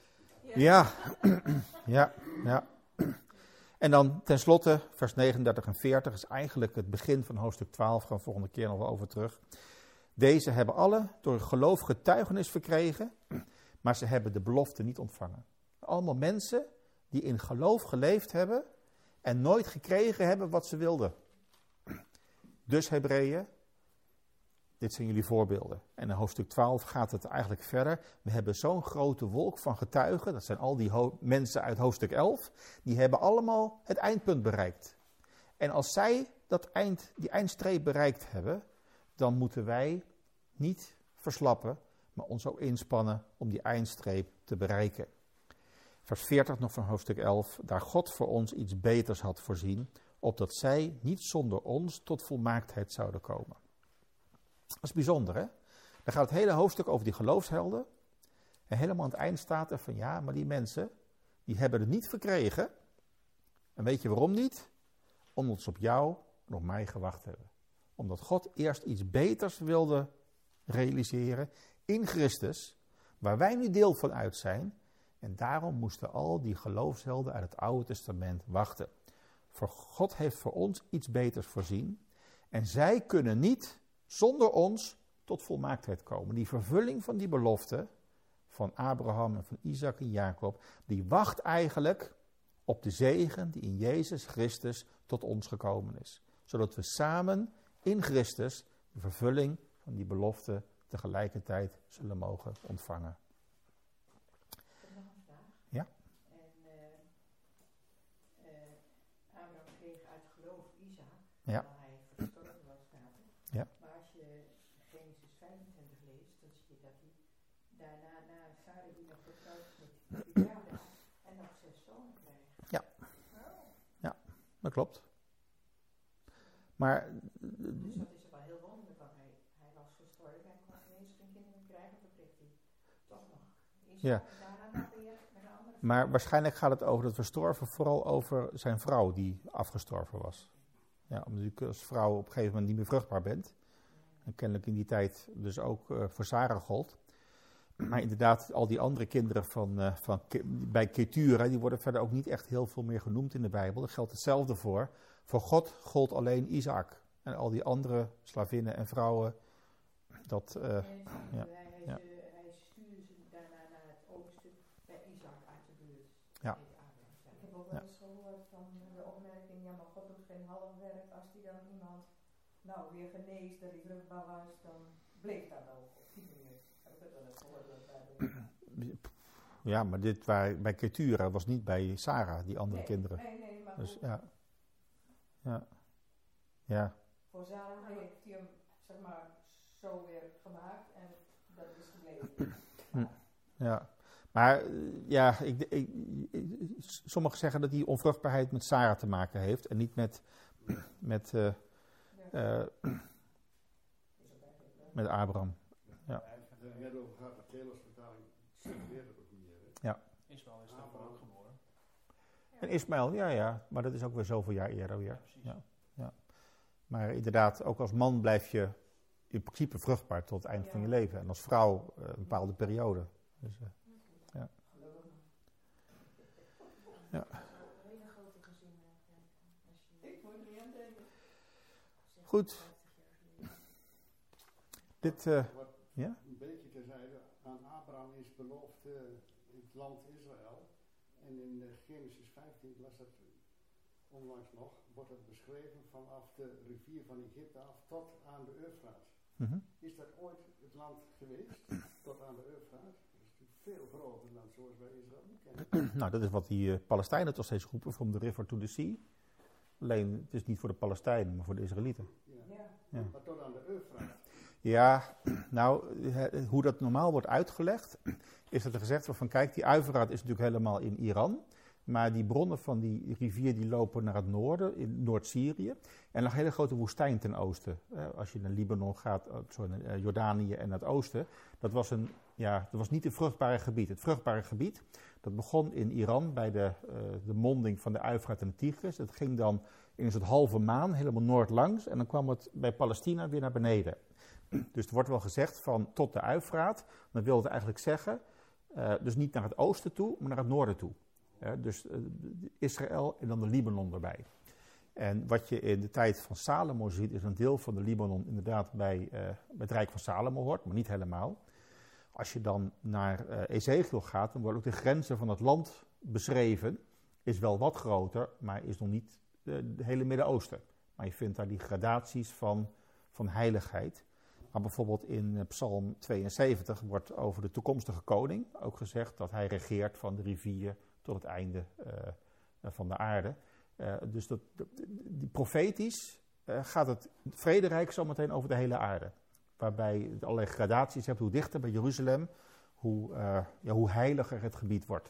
het ertussen staat. Ja. En dan tenslotte, vers 39 en 40 is eigenlijk het begin van hoofdstuk 12. Gaan we volgende keer nog wel over terug. Deze hebben alle door geloof getuigenis verkregen, maar ze hebben de belofte niet ontvangen. Allemaal mensen die in geloof geleefd hebben en nooit gekregen hebben wat ze wilden. Dus Hebreeën, dit zijn jullie voorbeelden. En in hoofdstuk 12 gaat het eigenlijk verder. We hebben zo'n grote wolk van getuigen, dat zijn al die mensen uit hoofdstuk 11, die hebben allemaal het eindpunt bereikt. En als zij die eindstreep bereikt hebben, dan moeten wij niet verslappen, maar ons ook inspannen om die eindstreep te bereiken. Vers 40 nog van hoofdstuk 11, daar God voor ons iets beters had voorzien, opdat zij niet zonder ons tot volmaaktheid zouden komen. Dat is bijzonder, hè? Dan gaat het hele hoofdstuk over die geloofshelden. En helemaal aan het eind staat er van, ja, maar die mensen, die hebben het niet verkregen. En weet je waarom niet? Omdat ze op jou en op mij gewacht hebben. Omdat God eerst iets beters wilde realiseren in Christus, waar wij nu deel van uit zijn. En daarom moesten al die geloofshelden uit het Oude Testament wachten. Voor God heeft voor ons iets beters voorzien. En zij kunnen niet zonder ons tot volmaaktheid komen. Die vervulling van die belofte van Abraham en van Isaac en Jacob, die wacht eigenlijk op de zegen die in Jezus Christus tot ons gekomen is. Zodat we samen in Christus de vervulling van die belofte tegelijkertijd zullen mogen ontvangen. Ik heb nog een vraag. Ja. En Abraham kreeg uit geloof Isaac, Ja. terwijl hij verstorven was, staat er. Ja. Maar als je Genesis 25 leest, dan zie je dat hij daarna, na Sarah die nog getrouwd is met Juda, en nog 6 zonen krijgt. Dat klopt. Maar Dus dat is wel heel wonderlijk, want hij was gestorven en kon ineens geen kinderen krijgen, dan kreeg hij toch nog Isaac. Ja. En daarna nog weer met een andere. Maar waarschijnlijk gaat het over het verstorven vooral over zijn vrouw die afgestorven was. Ja, omdat je als vrouw op een gegeven moment niet meer vruchtbaar bent. En kennelijk in die tijd dus ook voor Sarah gold. Maar inderdaad, al die andere kinderen bij Ketura, die worden verder ook niet echt heel veel meer genoemd in de Bijbel. Daar geldt hetzelfde voor. Voor God gold alleen Isaac. En al die andere slavinnen en vrouwen, dat... Hij stuurde ze daarna naar het oosten bij Isaac uit de buurt. Ja. Ik heb ook wel eens gehoord van de opmerking, ja, maar God doet geen half werk. Als hij dan iemand weer geneest, dat hij vruchtbaar was, dan bleef dat ook op die manier. Heb ik het wel eens gehoord dat daardoor. Ja, maar dit bij Ketura was niet bij Sarah, die andere kinderen. Nee, maar Dus goed, ja. voor Sarah heeft hij hem, zeg maar, zo weer gemaakt en dat is gebleven. Ja, maar sommigen zeggen dat die onvruchtbaarheid met Sarah te maken heeft en niet met Abraham. Ja. Hij heeft er net over gehad, de Telos-vertaling suggereert het ook niet meer. Hè? Ismaël is daarvoor ook geboren. En Ismaël, ja, maar dat is ook weer zoveel jaar eerder weer. Ja, precies. Ja. Maar inderdaad, ook als man blijf je in principe vruchtbaar tot het eind van je leven. En als vrouw een bepaalde periode. Dus, Een hele grote gezinnen krijgen. Ik moet er niet aan denken. Goed. Dit, Wat ja? een beetje terzijde, aan Abraham is beloofd het land Israël. En in Genesis 15, ik las dat onlangs nog, wordt het beschreven vanaf de rivier van Egypte af tot aan de Eufraat. Is dat ooit het land geweest, tot aan de Eufraat? Dat is natuurlijk veel groter dan zoals wij Israël nu kennen. Nou, dat is wat die Palestijnen toch steeds roepen, from the river to the sea. Alleen, het is niet voor de Palestijnen, maar voor de Israëlieten. Ja. Maar tot aan de Eufraat. Ja, nou, hoe dat normaal wordt uitgelegd, is dat er gezegd wordt van, kijk, die Uifraat is natuurlijk helemaal in Iran. Maar die bronnen van die rivier die lopen naar het noorden, in Noord-Syrië. En er lag een hele grote woestijn ten oosten. Als je naar Libanon gaat, naar Jordanië en naar het oosten. Dat was niet een vruchtbare gebied. Het vruchtbare gebied, dat begon in Iran bij de monding van de Uifraat en de Tigris. Dat ging dan in een soort halve maan helemaal noord langs. En dan kwam het bij Palestina weer naar beneden. Dus er wordt wel gezegd van tot de Uifraat. Dan wil het eigenlijk zeggen, dus niet naar het oosten toe, maar naar het noorden toe. Dus Israël en dan de Libanon erbij. En wat je in de tijd van Salomo ziet, is een deel van de Libanon inderdaad bij het Rijk van Salomo hoort, maar niet helemaal. Als je dan naar Ezekiel gaat, dan worden ook de grenzen van het land beschreven. Is wel wat groter, maar is nog niet het hele Midden-Oosten. Maar je vindt daar die gradaties van heiligheid. Maar bijvoorbeeld in Psalm 72 wordt over de toekomstige koning ook gezegd dat hij regeert van de rivier tot het einde van de aarde. Dus die profetisch gaat het vrederijk zometeen over de hele aarde. Waarbij je allerlei gradaties hebt, hoe dichter bij Jeruzalem, hoe heiliger het gebied wordt.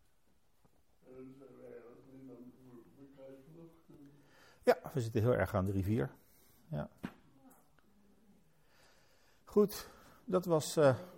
Ja, we zitten heel erg aan de rivier. Ja. Goed, dat was